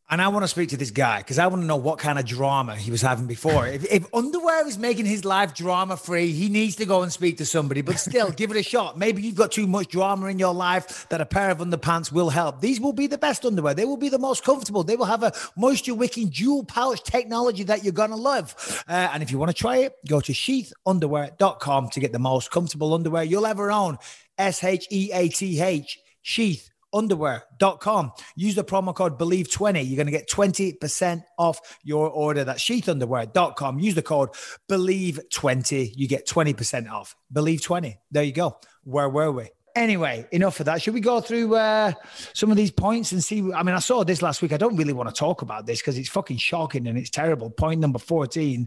And I want to speak to this guy because I want to know what kind of drama he was having before. If, if underwear is making his life drama free, he needs to go and speak to somebody, but still give it a shot. Maybe you've got too much drama in your life that a pair of underpants will help. These will be the best underwear. They will be the most comfortable. They will have a moisture wicking dual pouch technology that you're going to love. Uh, and if you want to try it, go to sheath underwear dot com to get the most comfortable underwear you'll ever own. S H E A T H, sheath underwear dot com. Use the promo code believe twenty. You're going to get twenty percent off your order. That's sheath underwear dot com. Use the code believe twenty. You get twenty percent off. believe twenty. There you go. Where were we? Anyway, enough of that. Should we go through uh, some of these points and see? I mean, I saw this last week. I don't really want to talk about this because it's fucking shocking and it's terrible. Point number fourteen.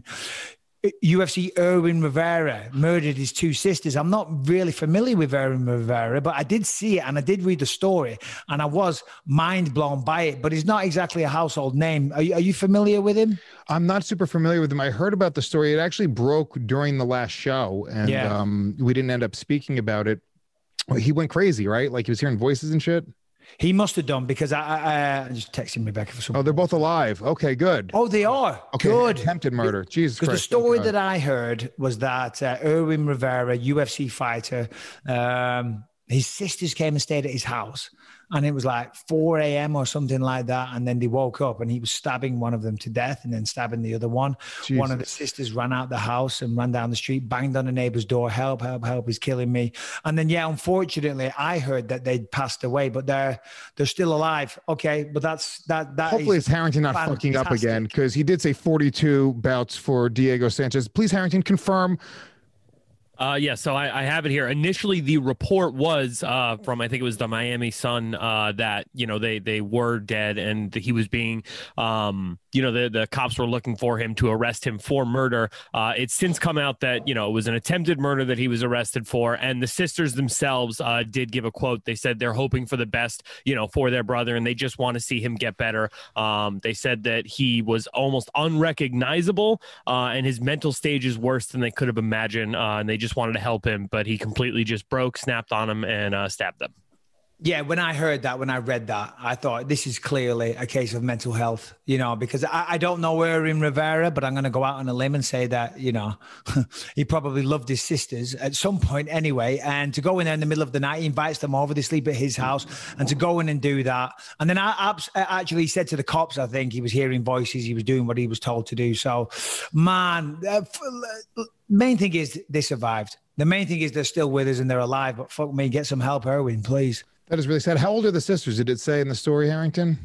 U F C Irwin Rivera murdered his two sisters. I'm not really familiar with Irwin Rivera, but I did see it and I did read the story and I was mind blown by it, but he's not exactly a household name. Are you, are you familiar with him? I'm not super familiar with him. I heard about the story. It actually broke during the last show and yeah. um, we didn't end up speaking about it. He went crazy, right? Like he was hearing voices and shit. He must have done because I, I, I just texted Rebecca for some. Oh, they're both alive. Okay, good. Oh, they are. Okay, good. Attempted murder. Jesus Christ. Because the story that I heard was that uh, Irwin Rivera, U F C fighter, um, his sisters came and stayed at his house. And it was like four a.m. or something like that. And then they woke up and he was stabbing one of them to death and then stabbing the other one. Jesus. One of the sisters ran out the house and ran down the street, banged on the neighbor's door. Help, help, help, he's killing me. And then, yeah, unfortunately, I heard that they'd passed away, but they're they're still alive. Okay, but that's that. that Hopefully it's Harrington not fantastic. fucking up again because he did say forty-two bouts for Diego Sanchez. Please, Harrington, confirm. Uh, yeah, so I, I have it here. Initially, the report was uh, from, I think it was the Miami Sun, uh, that, you know, they they were dead and he was being, um, you know, the, the cops were looking for him to arrest him for murder. Uh, it's since come out that, you know, it was an attempted murder that he was arrested for. And the sisters themselves uh, did give a quote. They said they're hoping for the best, you know, for their brother, and they just want to see him get better. Um, they said that he was almost unrecognizable uh, and his mental stage is worse than they could have imagined. Uh, and they just wanted to help him, but he completely just broke, snapped on him, and uh, stabbed them. Yeah, when I heard that, when I read that, I thought this is clearly a case of mental health, you know, because I, I don't know Irwin Rivera, but I'm going to go out on a limb and say that, you know, he probably loved his sisters at some point anyway. And to go in there in the middle of the night, he invites them over, they sleep at his house, and to go in and do that. And then I, I actually said to the cops, I think he was hearing voices, he was doing what he was told to do. So, man, uh, main thing is they survived. The main thing is they're still with us and they're alive, but fuck me, get some help, Irwin, please. That is really sad. How old are the sisters? Did it say in the story, Harrington?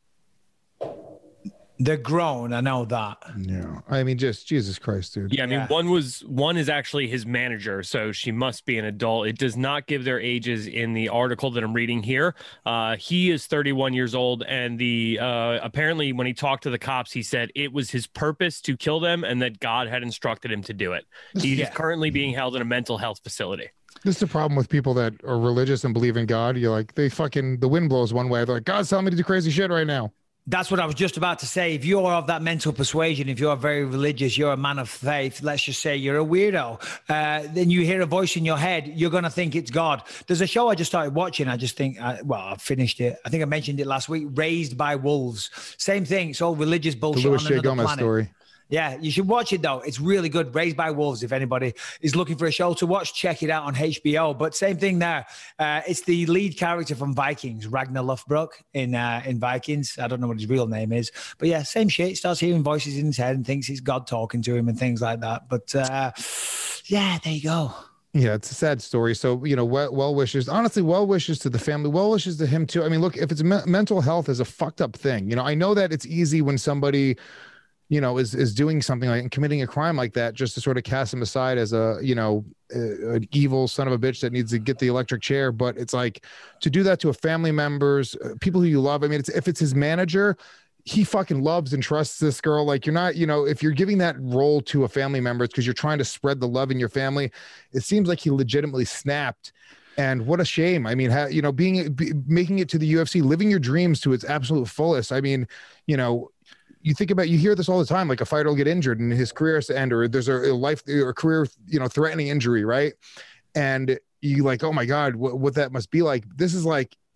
They're grown. I know that. Yeah. I mean, just Jesus Christ, dude. Yeah. I mean, yeah. one was, one is actually his manager. So she must be an adult. It does not give their ages in the article that I'm reading here. Uh, he is thirty-one years old. And the, uh, apparently when he talked to the cops, he said it was his purpose to kill them and that God had instructed him to do it. He's yeah. currently being held in a mental health facility. This is the problem with people that are religious and believe in God. You're like, they fucking, the wind blows one way. They're like, God's telling me to do crazy shit right now. That's what I was just about to say. If you're of that mental persuasion, if you're very religious, you're a man of faith, let's just say you're a weirdo, uh, then you hear a voice in your head, you're going to think it's God. There's a show I just started watching. I just think, uh, well, I finished it. I think I mentioned it last week, Raised by Wolves. Same thing. It's all religious bullshit. The Louis on J. another Gomez planet. story. Yeah, you should watch it, though. It's really good. Raised by Wolves. If anybody is looking for a show to watch, check it out on H B O. But same thing there. Uh, it's the lead character from Vikings, Ragnar Lothbrok in uh, in Vikings. I don't know what his real name is. But yeah, same shit. He starts hearing voices in his head and thinks it's God talking to him and things like that. But uh, yeah, there you go. Yeah, it's a sad story. So, you know, well, well wishes, honestly, well wishes to the family, well wishes to him too. I mean, look, if it's me- mental health is a fucked up thing. You know, I know that it's easy when somebody, you know, is, is doing something like and committing a crime like that, just to sort of cast him aside as a, you know, a, an evil son of a bitch that needs to get the electric chair. But it's like to do that to a family members, uh, people who you love. I mean, it's, if it's his manager, he fucking loves and trusts this girl. Like you're not, you know, if you're giving that role to a family member, it's because you're trying to spread the love in your family. It seems like he legitimately snapped. And what a shame. I mean, ha, you know, being, be, making it to the U F C, living your dreams to its absolute fullest. I mean, you know, you think about, you hear this all the time, like a fighter will get injured and his career has to end, or there's a, a life or career, you know, threatening injury. Right. And you like, oh my God, what, what that must be like. This is like,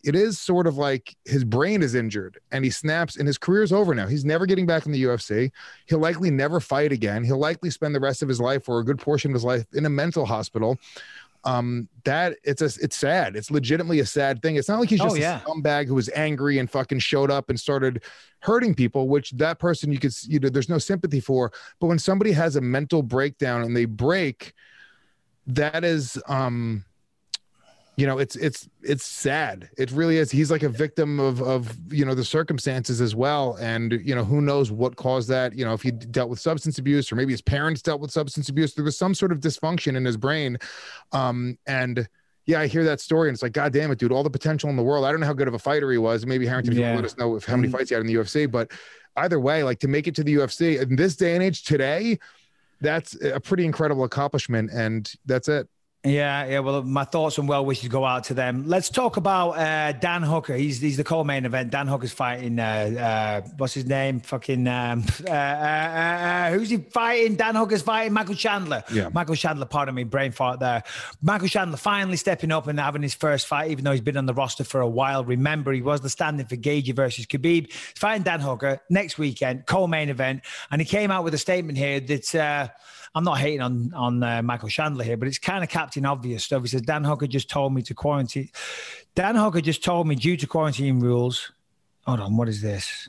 it is sort of like his brain is injured and he snaps and his career's over now. He's never getting back in the U F C. He'll likely never fight again. He'll likely spend the rest of his life or a good portion of his life in a mental hospital. Um, that it's a, it's sad. It's legitimately a sad thing. It's not like he's just oh, yeah. a scumbag who was angry and fucking showed up and started hurting people, which that person you could, you know, there's no sympathy for. But when somebody has a mental breakdown and they break, that is, um, you know, it's, it's, it's sad. It really is. He's like a victim of, of, you know, the circumstances as well. And, you know, who knows what caused that, you know, if he dealt with substance abuse or maybe his parents dealt with substance abuse, there was some sort of dysfunction in his brain. Um, and yeah, I hear that story and it's like, God damn it, dude, all the potential in the world. I don't know how good of a fighter he was. Maybe Harrington, yeah. let us know if, how many fights he had in the U F C, but either way, like to make it to the U F C in this day and age today, that's a pretty incredible accomplishment. And that's it. Yeah, yeah. Well, my thoughts and well wishes go out to them. Let's talk about uh, Dan Hooker. He's he's the co-main event. Dan Hooker's fighting. Uh, uh, what's his name? Fucking. Um, uh, uh, uh, who's he fighting? Dan Hooker's fighting Michael Chandler. Yeah. Michael Chandler. Pardon me, brain fart there. Michael Chandler finally stepping up and having his first fight, even though he's been on the roster for a while. Remember, he was the stand-in for Gagey versus Khabib. He's fighting Dan Hooker next weekend, co-main event, and he came out with a statement here that. Uh, I'm not hating on on uh, Michael Chandler here, but it's kind of Captain Obvious stuff. He says, Dan Hooker just told me to quarantine. Dan Hooker just told me due to quarantine rules. Hold on, what is this?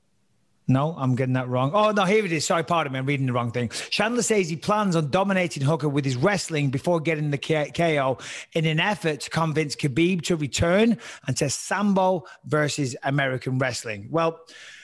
No, I'm getting that wrong. Oh, no, here it is. Sorry, pardon me. I'm reading the wrong thing. Chandler says he plans on dominating Hooker with his wrestling before getting the K O in an effort to convince Khabib to return and test Sambo versus American wrestling. Well,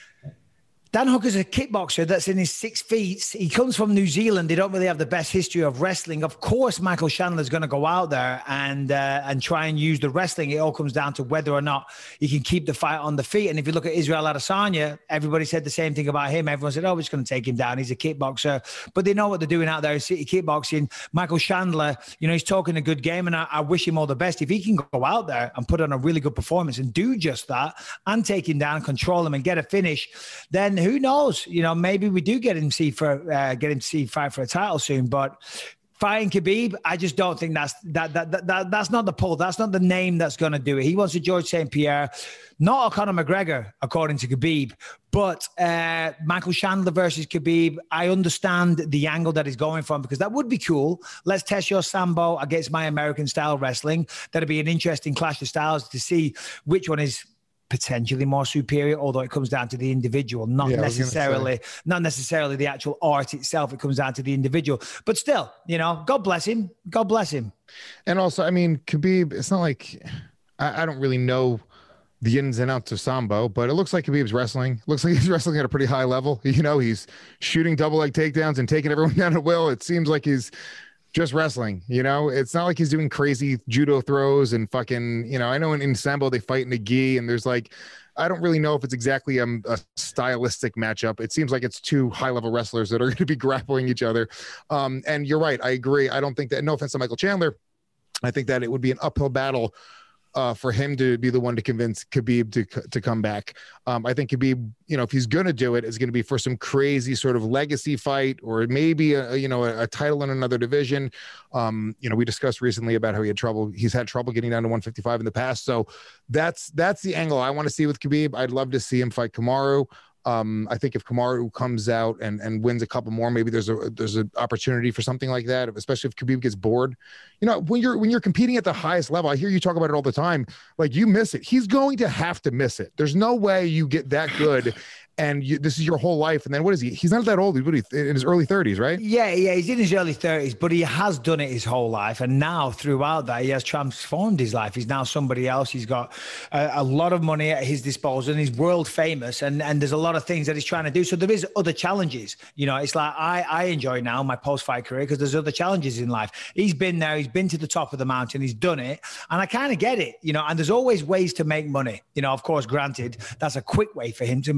Dan Hooker's a kickboxer that's in his six feet. He comes from New Zealand. They don't really have the best history of wrestling. Of course, Michael Chandler's going to go out there and uh, and try and use the wrestling. It all comes down to whether or not he can keep the fight on the feet. And if you look at Israel Adesanya, everybody said the same thing about him. Everyone said, oh, we're just going to take him down. He's a kickboxer. But they know what they're doing out there in city kickboxing. Michael Chandler, you know, he's talking a good game, and I, I wish him all the best. If he can go out there and put on a really good performance and do just that and take him down, control him and get a finish, then who knows? You know, maybe we do get him see for uh, get him to see fight for a title soon. But fighting Khabib, I just don't think that's that that that, that that's not the pull. That's not the name that's going to do it. He wants a George Saint Pierre, not a Conor McGregor, according to Khabib. But uh, Michael Chandler versus Khabib, I understand the angle that he's going from because that would be cool. Let's test your Sambo against my American style wrestling. That'd be an interesting clash of styles to see which one is potentially more superior, although it comes down to the individual, not yeah, necessarily not necessarily the actual art itself. It comes down to the individual. But still, you know, God bless him. God bless him. And also, I mean, Khabib, it's not like I, I don't really know the ins and outs of Sambo, but it looks like Khabib's wrestling. Looks like he's wrestling at a pretty high level. You know, he's shooting double leg takedowns and taking everyone down at will. It seems like he's just wrestling, you know, it's not like he's doing crazy judo throws and fucking, you know, I know in, in Sambo they fight in a gi and there's like, I don't really know if it's exactly a, a stylistic matchup. It seems like it's two high level wrestlers that are going to be grappling each other. Um, and you're right. I agree. I don't think that, no offense to Michael Chandler, I think that it would be an uphill battle Uh, for him to be the one to convince Khabib to to come back. Um, I think Khabib, you know, if he's going to do it, it's going to be for some crazy sort of legacy fight or maybe, a, you know, a, a title in another division. Um, you know, we discussed recently about how he had trouble. He's had trouble getting down to one fifty-five in the past. So that's that's the angle I want to see with Khabib. I'd love to see him fight Kamaru. Um, I think if Kamaru comes out and, and wins a couple more, maybe there's a there's an opportunity for something like that, especially if Khabib gets bored. You know, when you're when you're competing at the highest level, I hear you talk about it all the time. Like you miss it. He's going to have to miss it. There's no way you get that good and you, this is your whole life. And then what is he? He's not that old. He's in his early thirties, right? Yeah, yeah. He's in his early thirties, but he has done it his whole life. And now throughout that, he has transformed his life. He's now somebody else. He's got a, a lot of money at his disposal and he's world famous. And, and there's a lot of things that he's trying to do. So there is other challenges. You know, it's like I, I enjoy now my post-fight career because there's other challenges in life. He's been there. He's been to the top of the mountain. He's done it. And I kind of get it, you know, and there's always ways to make money. You know, of course, granted, that's a quick way for him to make an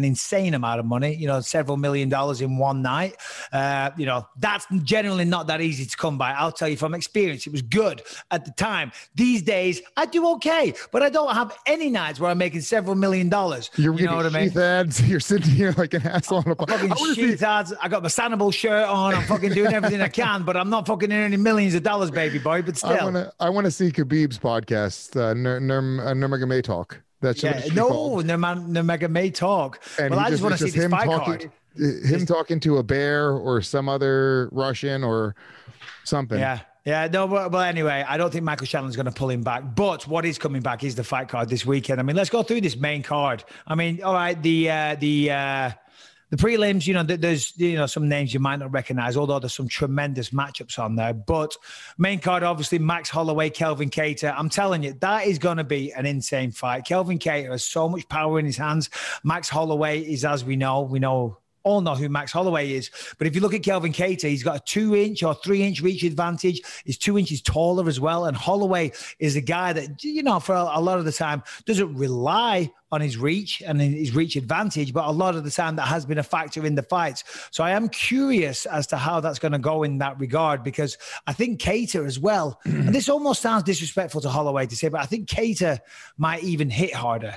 insane amount of money, you know, several million dollars in one night. Uh, you know, that's generally not that easy to come by. I'll tell you from experience, it was good at the time. These days, I do okay, but I don't have any nights where I'm making several million dollars. You're you know what I mean? Sheath ads. You're sitting here like an asshole on a fucking sheath ads. I got my Sanibel shirt on. I'm fucking doing everything I can, but I'm not fucking earning millions of dollars, baby boy. But still, I want to. I want to see Khabib's podcast, uh, Nur, Nur, uh, Nurmagomedov Talk. That's yeah, no, Nurmagomedov Talk. And well, I just, just want to see this him fight talking, card. Him it's, talking to a bear or some other Russian or something. Yeah. Yeah, no, but, but anyway, I don't think Michael Chandler's going to pull him back. But what is coming back is the fight card this weekend. I mean, let's go through this main card. I mean, all right, the uh, the uh, the prelims, you know, there's you know some names you might not recognize, although there's some tremendous matchups on there. But main card, obviously, Max Holloway, Kelvin Kattar. I'm telling you, that is going to be an insane fight. Kelvin Kattar has so much power in his hands. Max Holloway is, as we know, we know. all know who Max Holloway is. But if you look at Kelvin Kattar, he's got a two inch or three inch reach advantage. He's two inches taller as well. And Holloway is a guy that, you know, for a, a lot of the time doesn't rely on his reach and his reach advantage, but a lot of the time that has been a factor in the fights. So I am curious as to how that's going to go in that regard, because I think Kattar as well, and this almost sounds disrespectful to Holloway to say, but I think Kattar might even hit harder.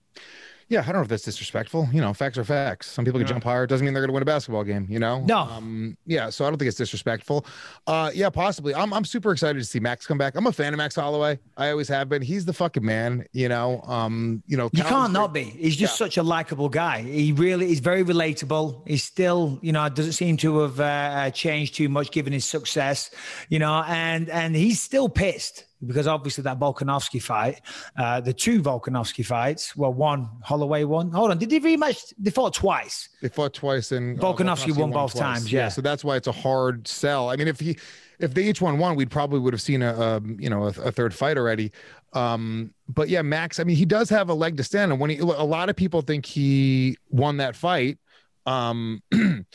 Yeah, I don't know if that's disrespectful. You know, facts are facts. Some people can yeah. jump higher. It doesn't mean they're going to win a basketball game, you know? No. Um, yeah, so I don't think it's disrespectful. Uh, yeah, possibly. I'm I'm super excited to see Max come back. I'm a fan of Max Holloway. I always have been. He's the fucking man, you know? Um, you know, you can't not be. He's just yeah. such a likable guy. He really is very relatable. He's still, you know, doesn't seem to have uh, changed too much given his success, you know, and and he's still pissed. Because obviously that Volkanovski fight, uh, the two Volkanovski fights, well, one Holloway won. Hold on, did they rematch? They fought twice. They fought twice, and Volkanovski, uh, Volkanovski won, won both twice. times. Yeah. yeah, so that's why it's a hard sell. I mean, if he, if they each won one, we'd probably would have seen a, a you know, a, a third fight already. Um, but yeah, Max. I mean, he does have a leg to stand on. When he, a lot of people think he won that fight. Um,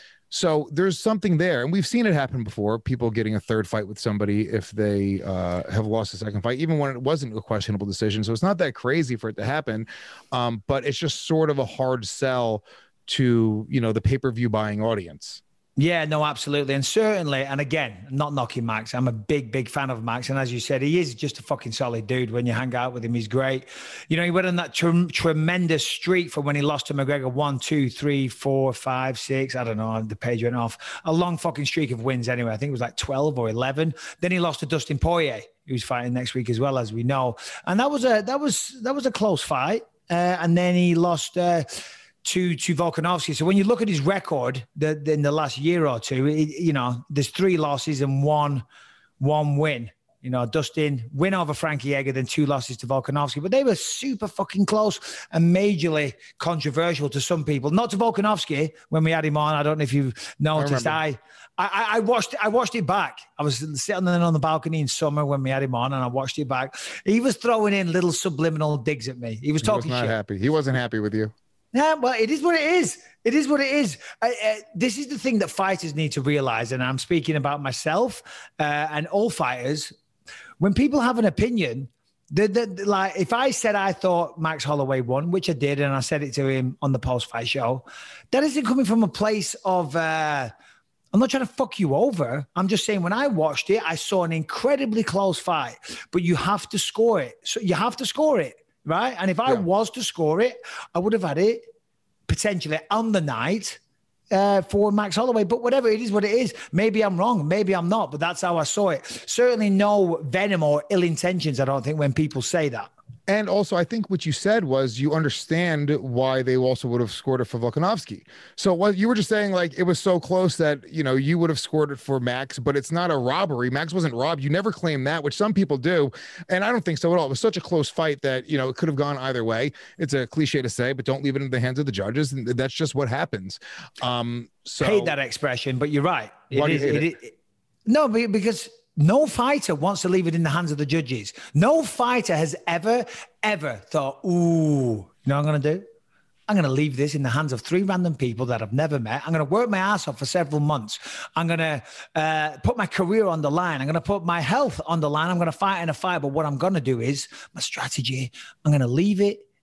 So there's something there. And we've seen it happen before, people getting a third fight with somebody if they uh, have lost a second fight, even when it wasn't a questionable decision. So it's not that crazy for it to happen. Um, but it's just sort of a hard sell to, you know, the pay-per-view buying audience. Yeah, no, absolutely. And certainly, and again, not knocking Max. I'm a big, big fan of Max. And as you said, he is just a fucking solid dude. When you hang out with him, he's great. You know, he went on that tre- tremendous streak from when he lost to McGregor. One, two, three, four, five, six. I don't know. The page went off. A long fucking streak of wins anyway. I think it was like twelve or eleven. Then he lost to Dustin Poirier, who's fighting next week as well, as we know. And that was a, that was, that was a close fight. Uh, and then he lost... Uh, to to Volkanovski. So when you look at his record the, the, in the last year or two, it, you know, there's three losses and one one win. You know, Dustin, win over Frankie Edgar, then two losses to Volkanovski. But they were super fucking close and majorly controversial to some people. Not to Volkanovski when we had him on. I don't know if you've noticed. I, I I watched I watched it back. I was sitting on the balcony in summer when we had him on, and I watched it back. He was throwing in little subliminal digs at me. He was talking he was not shit. happy. He wasn't happy with you. Yeah, well, it is what it is. It is what it is. Uh, uh, this is the thing that fighters need to realize, and I'm speaking about myself uh, and all fighters. When people have an opinion, the, the, the, like if I said I thought Max Holloway won, which I did, and I said it to him on the post-fight show, that isn't coming from a place of uh, I'm not trying to fuck you over. I'm just saying when I watched it, I saw an incredibly close fight, but you have to score it. So you have to score it. Right. And if I yeah. was to score it, I would have had it potentially on the night uh, for Max Holloway. But whatever, it is what it is. Maybe I'm wrong. Maybe I'm not. But that's how I saw it. Certainly no venom or ill intentions, I don't think, when people say that. And also, I think what you said was you understand why they also would have scored it for Volkanovski. So what you were just saying, like, it was so close that, you know, you would have scored it for Max, but it's not a robbery. Max wasn't robbed. You never claim that, which some people do. And I don't think so at all. It was such a close fight that, you know, it could have gone either way. It's a cliche to say, but don't leave it in the hands of the judges. And that's just what happens. Um, so I hate that expression, but you're right. It why is, do you hate it, it? It, no, because no fighter wants to leave it in the hands of the judges. No fighter has ever, ever thought, ooh, you know what I'm going to do? I'm going to leave this in the hands of three random people that I've never met. I'm going to work my ass off for several months. I'm going to uh, put my career on the line. I'm going to put my health on the line. I'm going to fight in a fight. But what I'm going to do is my strategy. I'm going to leave it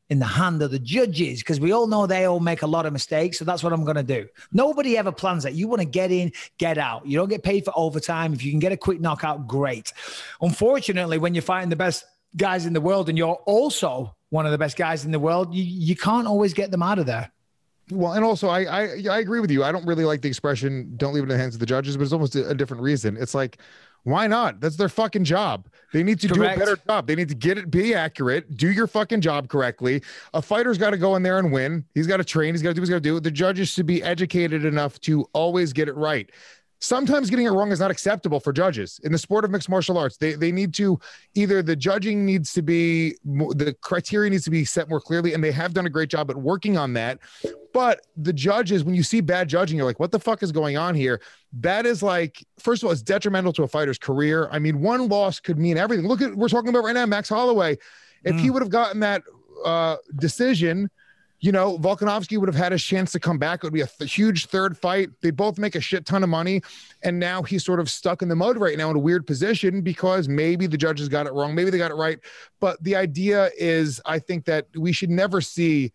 in the hand of the judges, because we all know they all make a lot of mistakes. So that's what I'm going to do. Nobody ever plans that. You want to get in, get out. You don't get paid for overtime. If you can get a quick knockout, great. Unfortunately, when you're fighting the best guys in the world and you're also one of the best guys in the world, you, you can't always get them out of there. Well, and also I, I I agree with you. I don't really like the expression "don't leave it in the hands of the judges," but it's almost a, a different reason. It's like, why not? That's their fucking job. They need to Correct. do a better job. They need to get it, be accurate, do your fucking job correctly. A fighter's got to go in there and win. He's got to train. He's got to do what he's got to do. The judges should be educated enough to always get it right. Sometimes getting it wrong is not acceptable for judges in the sport of mixed martial arts. They they need to either the judging needs to be the criteria needs to be set more clearly, and they have done a great job at working on that. But the judges, when you see bad judging, you're like, what the fuck is going on here? That is like, first of all, it's detrimental to a fighter's career. I mean, one loss could mean everything. Look at we're talking about right now, Max Holloway. If mm. he would have gotten that uh, decision, you know, Volkanovski would have had his chance to come back. It would be a th- huge third fight. They both make a shit ton of money. And now he's sort of stuck in the mud right now in a weird position because maybe the judges got it wrong. Maybe they got it right. But the idea is, I think that we should never see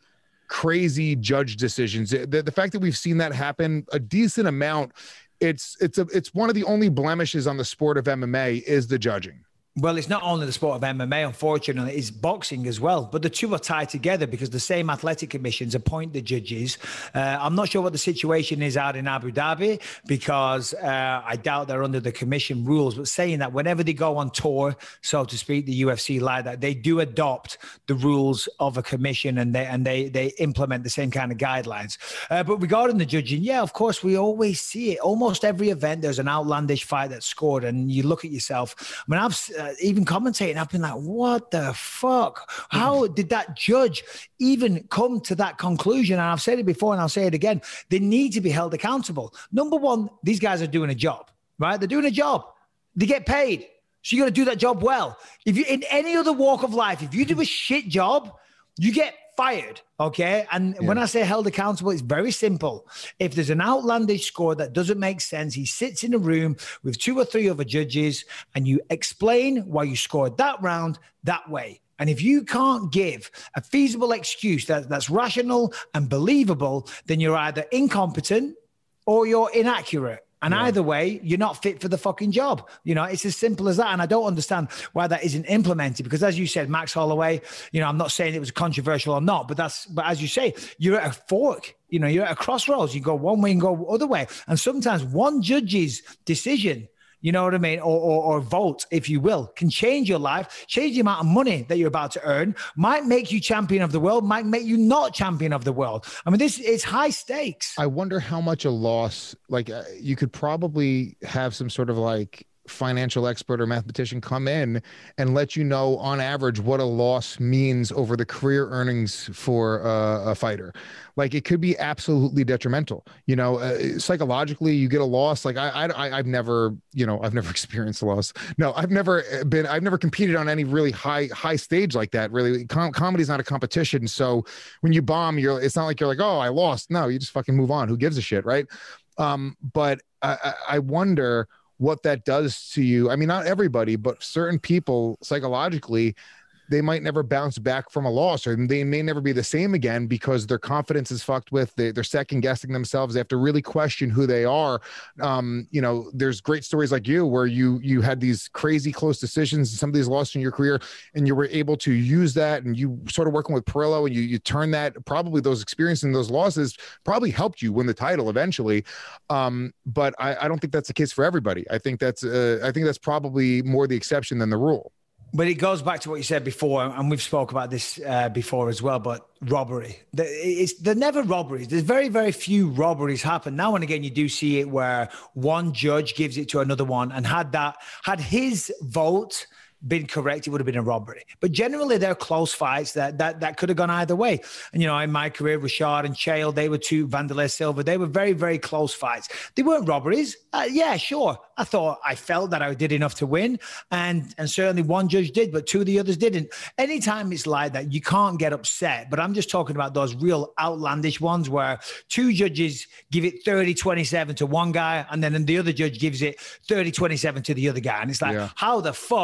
crazy judge decisions. The, the fact that we've seen that happen a decent amount, it's, it's, a, it's one of the only blemishes on the sport of M M A is the judging. Well, it's not only the sport of M M A, unfortunately, it's boxing as well. But the two are tied together because the same athletic commissions appoint the judges. Uh, I'm not sure what the situation is out in Abu Dhabi because uh, I doubt they're under the commission rules. But saying that whenever they go on tour, so to speak, the U F C like that, they do adopt the rules of a commission and they and they they implement the same kind of guidelines. Uh, but regarding the judging, yeah, of course, we always see it. Almost every event, there's an outlandish fight that's scored, and you look at yourself. I mean, I've uh, even commentating, I've been like, what the fuck? How did that judge even come to that conclusion? And I've said it before and I'll say it again. They need to be held accountable. Number one, these guys are doing a job, right? They're doing a job. They get paid. So you got to do that job well. If you in any other walk of life, if you do a shit job, you get fired, okay? And yeah. when I say held accountable, it's very simple. If there's an outlandish score that doesn't make sense, he sits in a room with two or three other judges and you explain why you scored that round that way. And if you can't give a feasible excuse that, that's rational and believable, then you're either incompetent or you're inaccurate. And yeah. either way, you're not fit for the fucking job. You know, it's as simple as that. And I don't understand why that isn't implemented because as you said, Max Holloway, you know, I'm not saying it was controversial or not, but that's, but as you say, you're at a fork, you know, you're at a crossroads. You go one way and go other way. And sometimes one judge's decision, you know what I mean? Or, or, or vote, if you will, can change your life, change the amount of money that you're about to earn, might make you champion of the world, might make you not champion of the world. I mean, this is high stakes. I wonder how much a loss, like uh, you could probably have some sort of like financial expert or mathematician come in and let you know on average what a loss means over the career earnings for uh, a fighter. Like it could be absolutely detrimental, you know, uh, psychologically you get a loss. Like I, I, I've never, you know, I've never experienced a loss. No, I've never been, I've never competed on any really high, high stage like that. Really Com- comedy is not a competition. So when you bomb, you're, it's not like you're like, oh, I lost. No, you just fucking move on. Who gives a shit. Right. Um, but I, I wonder what that does to you. I mean, not everybody, but certain people psychologically, they might never bounce back from a loss, or they may never be the same again because their confidence is fucked with. They, they're second guessing themselves. They have to really question who they are. Um, you know, there's great stories like you where you you had these crazy close decisions, some of these losses in your career, and you were able to use that. And you started working with Perillo, and you you turn that, probably those experiences and those losses probably helped you win the title eventually. Um, but I, I don't think that's the case for everybody. I think that's uh, I think that's probably more the exception than the rule. But it goes back to what you said before, and we've spoke about this uh, before as well, but robbery. It's, they're never robberies. There's very, very few robberies happen. Now and again, you do see it where one judge gives it to another one, and had that, had his vote been correct, it would have been a robbery. But generally, they're close fights that that that could have gone either way. And, you know, in my career, Rashad and Chael, they were two, Vanderlei Silva, they were very, very close fights. They weren't robberies. Uh, yeah, sure. I thought I felt that I did enough to win. And, and certainly one judge did, but two of the others didn't. Anytime it's like that, you can't get upset. But I'm just talking about those real outlandish ones where two judges give it thirty twenty-seven to one guy, and then the other judge gives it thirty twenty-seven to the other guy. And it's like, yeah. how the fuck? One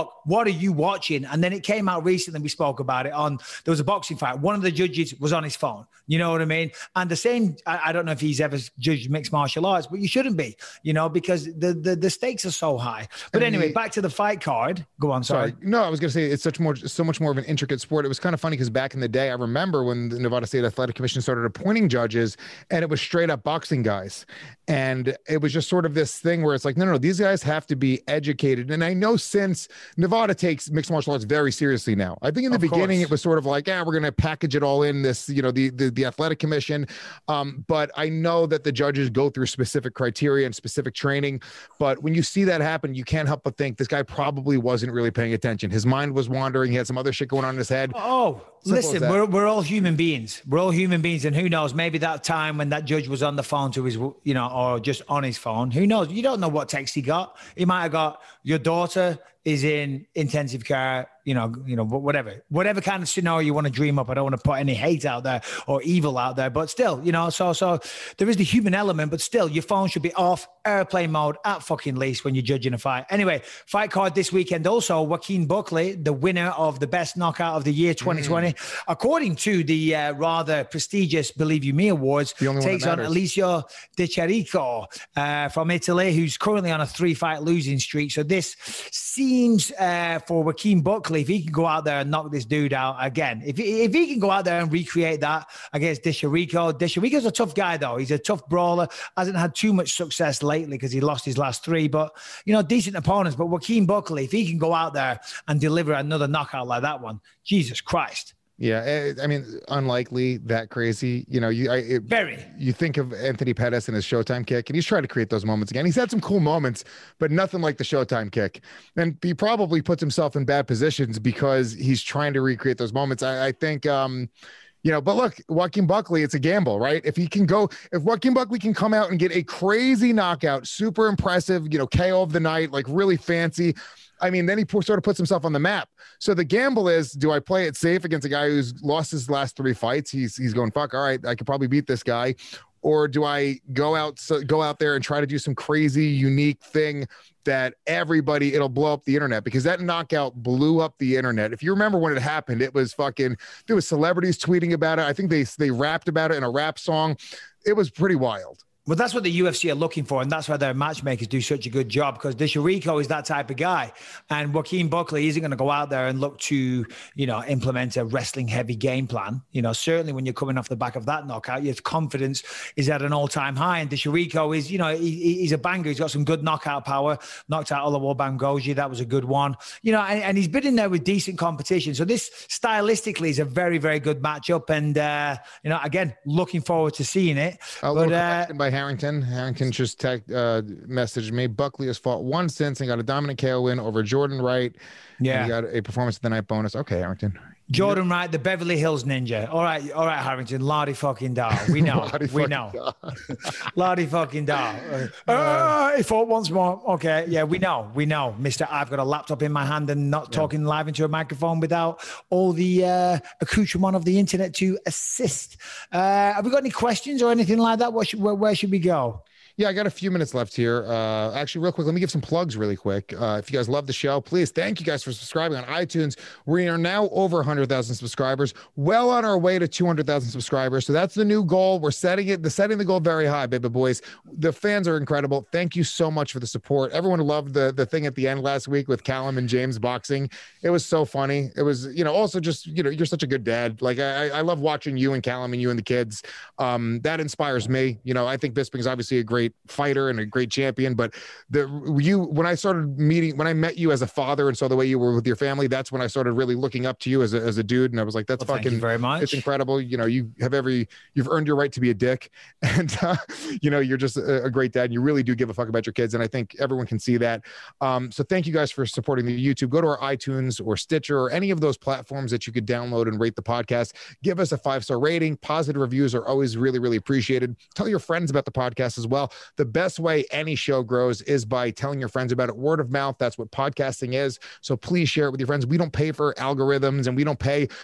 what are you watching? And then it came out recently, we spoke about it on, there was a boxing fight. One of the judges was on his phone. You know what I mean? And the same, I, I don't know if he's ever judged mixed martial arts, but you shouldn't be, you know, because the the, the stakes are so high. But and anyway, the, back to the fight card. Go on, sorry. sorry. No, I was going to say it's such more, so much more of an intricate sport. It was kind of funny because back in the day, I remember when the Nevada State Athletic Commission started appointing judges, and it was straight up boxing guys. And it was just sort of this thing where it's like, no, no, no, these guys have to be educated. And I know since Nevada takes mixed martial arts very seriously now. I think in the of beginning course. It was sort of like, yeah, we're going to package it all in this, you know, the the, the athletic commission. Um, but I know that the judges go through specific criteria and specific training. But when you see that happen, you can't help but think this guy probably wasn't really paying attention. His mind was wandering. He had some other shit going on in his head. Oh, Simple listen, we're, we're all human beings. We're all human beings. And who knows, maybe that time when that judge was on the phone to his, you know, or just on his phone, who knows? You don't know what text he got. He might have got, your daughter is in intensive care, you know, you know, whatever, whatever kind of scenario you want to dream up. I don't want to put any hate out there or evil out there, but still, you know, so, so there is the human element, but still your phone should be off airplane mode at fucking least when you're judging a fight. Anyway, fight card this weekend. Also, Joaquin Buckley, the winner of the best knockout of the year, twenty twenty, mm. according to the uh, rather prestigious Believe You Me Awards, takes on Alicia De Chirico uh, from Italy, who's currently on a three fight losing streak. So this seems uh, for Joaquin Buckley, if he can go out there and knock this dude out again, if he, if he can go out there and recreate that against De Chirico. De Chirico's a tough guy, though. He's a tough brawler, hasn't had too much success lately because he lost his last three, but, you know, decent opponents. But Joaquin Buckley, if he can go out there and deliver another knockout like that one, Jesus Christ. Yeah, I mean, unlikely, that crazy. You know, you I, it, very. You think of Anthony Pettis and his Showtime kick, and he's trying to create those moments again. He's had some cool moments, but nothing like the Showtime kick. And he probably puts himself in bad positions because he's trying to recreate those moments. I, I think, um, you know, but look, Joaquin Buckley, it's a gamble, right? If he can go, if Joaquin Buckley can come out and get a crazy knockout, super impressive, you know, K O of the night, like really fancy. I mean, then he sort of puts himself on the map. So the gamble is, do I play it safe against a guy who's lost his last three fights? He's he's going, fuck, all right, I could probably beat this guy. Or do I go out so, go out there and try to do some crazy, unique thing that everybody, it'll blow up the internet? Because that knockout blew up the internet. If you remember when it happened, it was fucking, there was celebrities tweeting about it. I think they they rapped about it in a rap song. It was pretty wild. Well, that's what the U F C are looking for, and that's why their matchmakers do such a good job, because De Chirico is that type of guy, and Joaquin Buckley isn't going to go out there and look to, you know, implement a wrestling-heavy game plan. You know, certainly when you're coming off the back of that knockout, your confidence is at an all-time high, and De Chirico is, you know, he, he's a banger. He's got some good knockout power, knocked out Oluwa Bangoji. That was a good one. You know, and, and he's been in there with decent competition. So this, stylistically, is a very, very good matchup, and, uh, you know, again, looking forward to seeing it. A but, uh, by Harrington. Harrington just tech, uh, messaged me. Buckley has fought one since and got a dominant K O win over Jordan Wright. Yeah. He got a performance of the night bonus. Okay, Harrington. Jordan Wright, the Beverly Hills Ninja. All right, all right, Harrington. Lottie fucking da. We know. we know. Lottie fucking da. Uh, uh, he fought once more. Okay, yeah, we know. We know, Mister I've got a laptop in my hand and not yeah. talking live into a microphone without all the uh, accoutrement of the internet to assist. Uh, have we got any questions or anything like that? What should, where, where should we go? Yeah, I got a few minutes left here. Uh, actually, real quick, let me give some plugs really quick. Uh, if you guys love the show, please, thank you guys for subscribing on iTunes. We are now over one hundred thousand subscribers, well on our way to two hundred thousand subscribers. So that's the new goal. We're setting it, the setting the goal very high, baby boys. The fans are incredible. Thank you so much for the support. Everyone loved the, the thing at the end last week with Callum and James boxing. It was so funny. It was, you know, also just, you know, you're such a good dad. Like, I, I love watching you and Callum and you and the kids. Um, that inspires me. You know, I think Bisping's obviously a great fighter and a great champion, but the you when I started meeting when I met you as a father and saw the way you were with your family, that's when I started really looking up to you as a, as a dude, and I was like, that's well, fucking thank you very much. It's incredible. You know, you have every you've earned your right to be a dick, and uh, you know, you're just a, a great dad, and you really do give a fuck about your kids, and I think everyone can see that. Um, so thank you guys for supporting the YouTube. Go to our iTunes or Stitcher or any of those platforms that you could download and rate the podcast. Give us a five-star rating. Positive reviews are always really, really appreciated. Tell your friends about the podcast as well. The best way any show grows is by telling your friends about it. Word of mouth. That's what podcasting is. So please share it with your friends. We don't pay for algorithms and we don't pay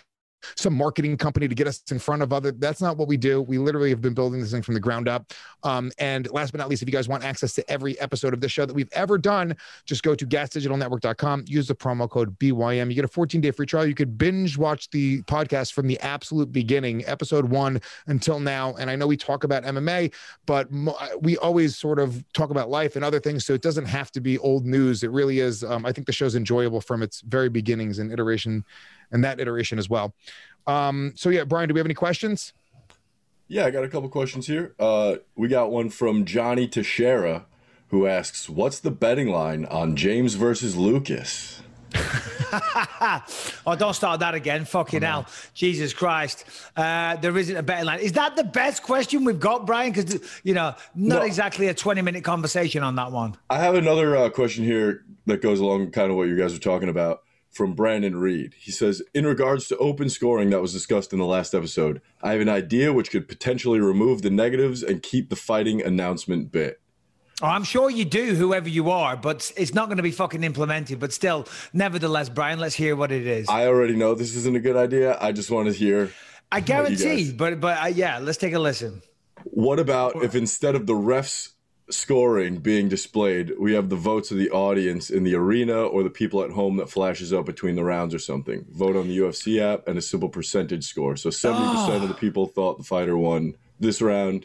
some marketing company to get us in front of other. That's not what we do. We literally have been building this thing from the ground up. Um, and last but not least, if you guys want access to every episode of this show that we've ever done, just go to gas digital network dot com, use the promo code B Y M. You get a fourteen day free trial. You could binge watch the podcast from the absolute beginning, episode one until now. And I know we talk about M M A, but mo- we always sort of talk about life and other things. So it doesn't have to be old news. It really is. Um, I think the show's enjoyable from its very beginnings and iteration and that iteration as well. Um, so yeah, Brian, do we have any questions? Yeah, I got a couple questions here. Uh, we got one from Johnny Teixeira, who asks, what's the betting line on James versus Lucas? Oh, don't start that again. Fucking oh, hell. No. Jesus Christ. Uh, there isn't a betting line. Is that the best question we've got, Brian? Because, you know, not no. exactly a twenty minute conversation on that one. I have another uh, question here that goes along kind of what you guys were talking about from Brandon Reed. He says, in regards to open scoring that was discussed in the last episode, I have an idea which could potentially remove the negatives and keep the fighting announcement bit. Oh, I'm sure you do, whoever you are, but it's not going to be fucking implemented. But still, nevertheless, Brian, let's hear what it is. I already know this isn't a good idea. I just want to hear. I guarantee, but but uh, yeah, let's take a listen. What about if instead of the refs scoring being displayed, we have the votes of the audience in the arena or the people at home that flashes up between the rounds or something? Vote on the U F C app and a simple percentage score. So seventy percent oh. of the people thought the fighter won this round.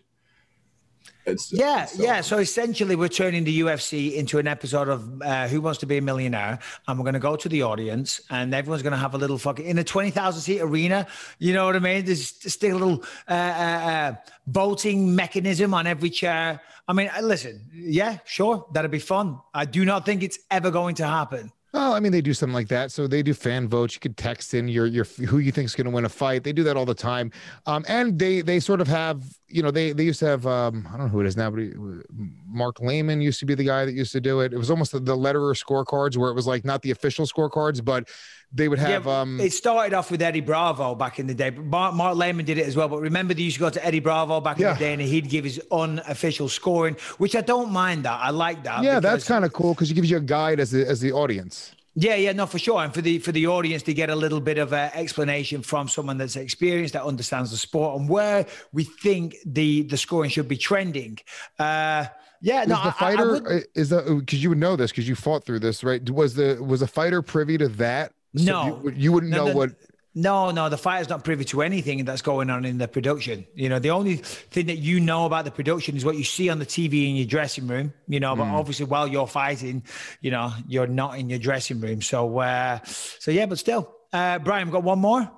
It's, yeah, it's yeah. So essentially, we're turning the U F C into an episode of uh, Who Wants to Be a Millionaire, and we're going to go to the audience, and everyone's going to have a little fucking in a twenty thousand seat arena. You know what I mean? There's still a little uh, uh, voting mechanism on every chair. I mean, listen, yeah, sure, that'd be fun. I do not think it's ever going to happen. Well, I mean, they do something like that. So they do fan votes. You could text in your your who you think is going to win a fight. They do that all the time. Um, and they they sort of have, you know, they they used to have, um, I don't know who it is now, but he, Mark Lehman used to be the guy that used to do it. It was almost the, the letterer scorecards where it was like not the official scorecards, but they would have. Yeah, um, it started off with Eddie Bravo back in the day. Mark, Mark Lehman did it as well. But remember, they used to go to Eddie Bravo back yeah. in the day, and he'd give his unofficial scoring, which I don't mind that. I like that. Yeah, that's kind of cool because it gives you a guide as the, as the audience. Yeah, yeah, no, for sure. And for the for the audience to get a little bit of an explanation from someone that's experienced, that understands the sport and where we think the the scoring should be trending. Uh, yeah, is no, the fighter, I, I would, is that because you would know this because you fought through this, right? Was the was a fighter privy to that? So no, you, you wouldn't no, know no, what. No, no, the fighter's not privy to anything that's going on in the production. You know, the only thing that you know about the production is what you see on the T V in your dressing room, you know, but mm. obviously while you're fighting, you know, you're not in your dressing room. So, uh, so yeah, but still. Uh, Brian, got one more?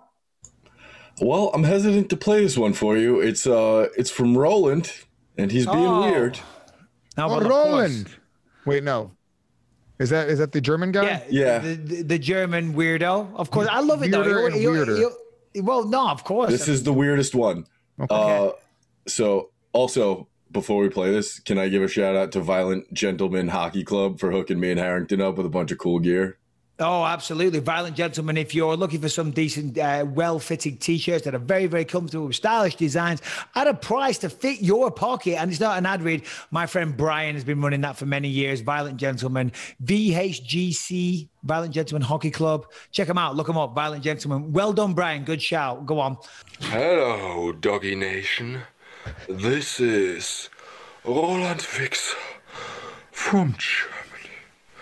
Well, I'm hesitant to play this one for you. It's uh, it's from Roland, and he's being oh. weird. No, oh, Roland. Wait, no. Is that is that the German guy? Yeah, yeah. The, the, the German weirdo. Of course, I love it weirder though. And he, weirder. He, he, well, no, of course. This is the weirdest one. Okay. Uh, so, also before we play this, can I give a shout out to Violent Gentleman Hockey Club for hooking me and Harrington up with a bunch of cool gear? Oh, absolutely. Violent Gentleman, if you're looking for some decent, uh, well-fitting T-shirts that are very, very comfortable with stylish designs at a price to fit your pocket, and it's not an ad read, my friend Brian has been running that for many years. Violent Gentleman, V H G C, Violent Gentleman Hockey Club. Check them out. Look them up. Violent Gentleman. Well done, Brian. Good shout. Go on. Hello, Doggy Nation. This is Roland Fix from Germany.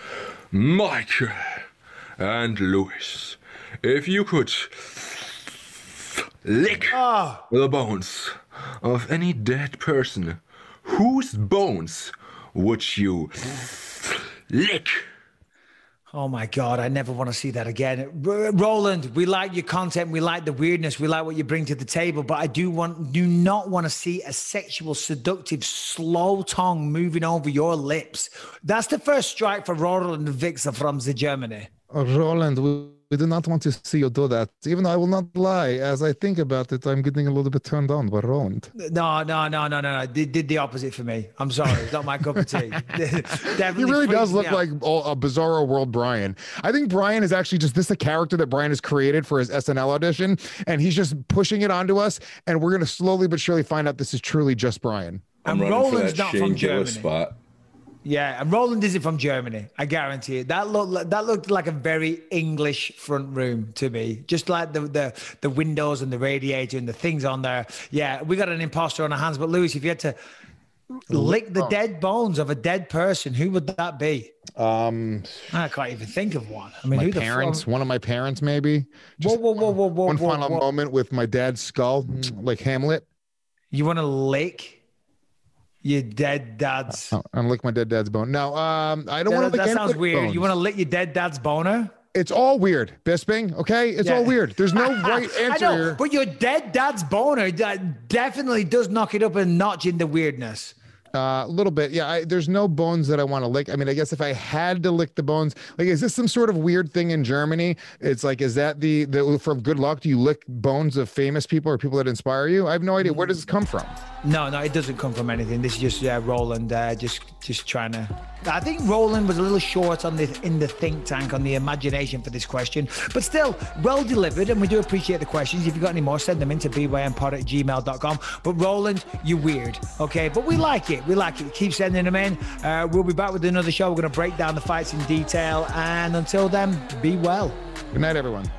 Michael and Louis, if you could lick oh. the bones of any dead person, whose bones would you lick? Oh my God, I never want to see that again. R- Roland, we like your content, we like the weirdness, we like what you bring to the table, but I do want, do not want to see a sexual, seductive, slow tongue moving over your lips. That's the first strike for Roland Vixer from the Germany. Oh, Roland, we, we do not want to see you do that. Even though I will not lie, as I think about it, I'm getting a little bit turned on by Roland. No, no, no, no, no. They did the opposite for me. I'm sorry. It's not my cup of tea. He really does look like a Bizarro World Brian. I think Brian is actually just this a character that Brian has created for his S N L audition, and he's just pushing it onto us, and we're going to slowly but surely find out this is truly just Brian. I'm and running Roland's for that not Shane from Gillis Germany. Spot. Yeah, and Roland isn't from Germany. I guarantee it. That looked that looked like a very English front room to me. Just like the the the windows and the radiator and the things on there. Yeah, we got an imposter on our hands. But Lewis, if you had to lick the dead bones of a dead person, who would that be? Um, I can't even think of one. I mean, my who the parents, fuck? one of my parents, maybe. Just whoa, whoa, whoa, whoa, whoa, one whoa, final whoa. moment with my dad's skull, like Hamlet. You want to lick your dead dad's? Oh, I'm lick my dead dad's bone. No, um, I don't want to. That, that sounds weird. Bones. You want to lick your dead dad's boner? It's all weird, Bisping. Okay, it's Yeah. all weird. There's no right answer I know, here. but your dead dad's boner that definitely does knock it up a notch in the weirdness. Uh, a little bit, yeah. I, there's no bones that I want to lick. I mean, I guess if I had to lick the bones, like, is this some sort of weird thing in Germany? It's like, is that the the for good luck? Do you lick bones of famous people or people that inspire you? I have no idea. Where does this come from? No, no, it doesn't come from anything. This is just uh, Roland, uh, just just trying to. I think Roland was a little short on the in the think tank on the imagination for this question, but still well delivered, and we do appreciate the questions. If you've got any more, send them in to b y m pod at gmail dot com. But Roland, you're weird, okay? But we like it. We like it. Keep sending them in. Uh, we'll be back with another show. We're going to break down the fights in detail, and until then, be well. Good night, everyone.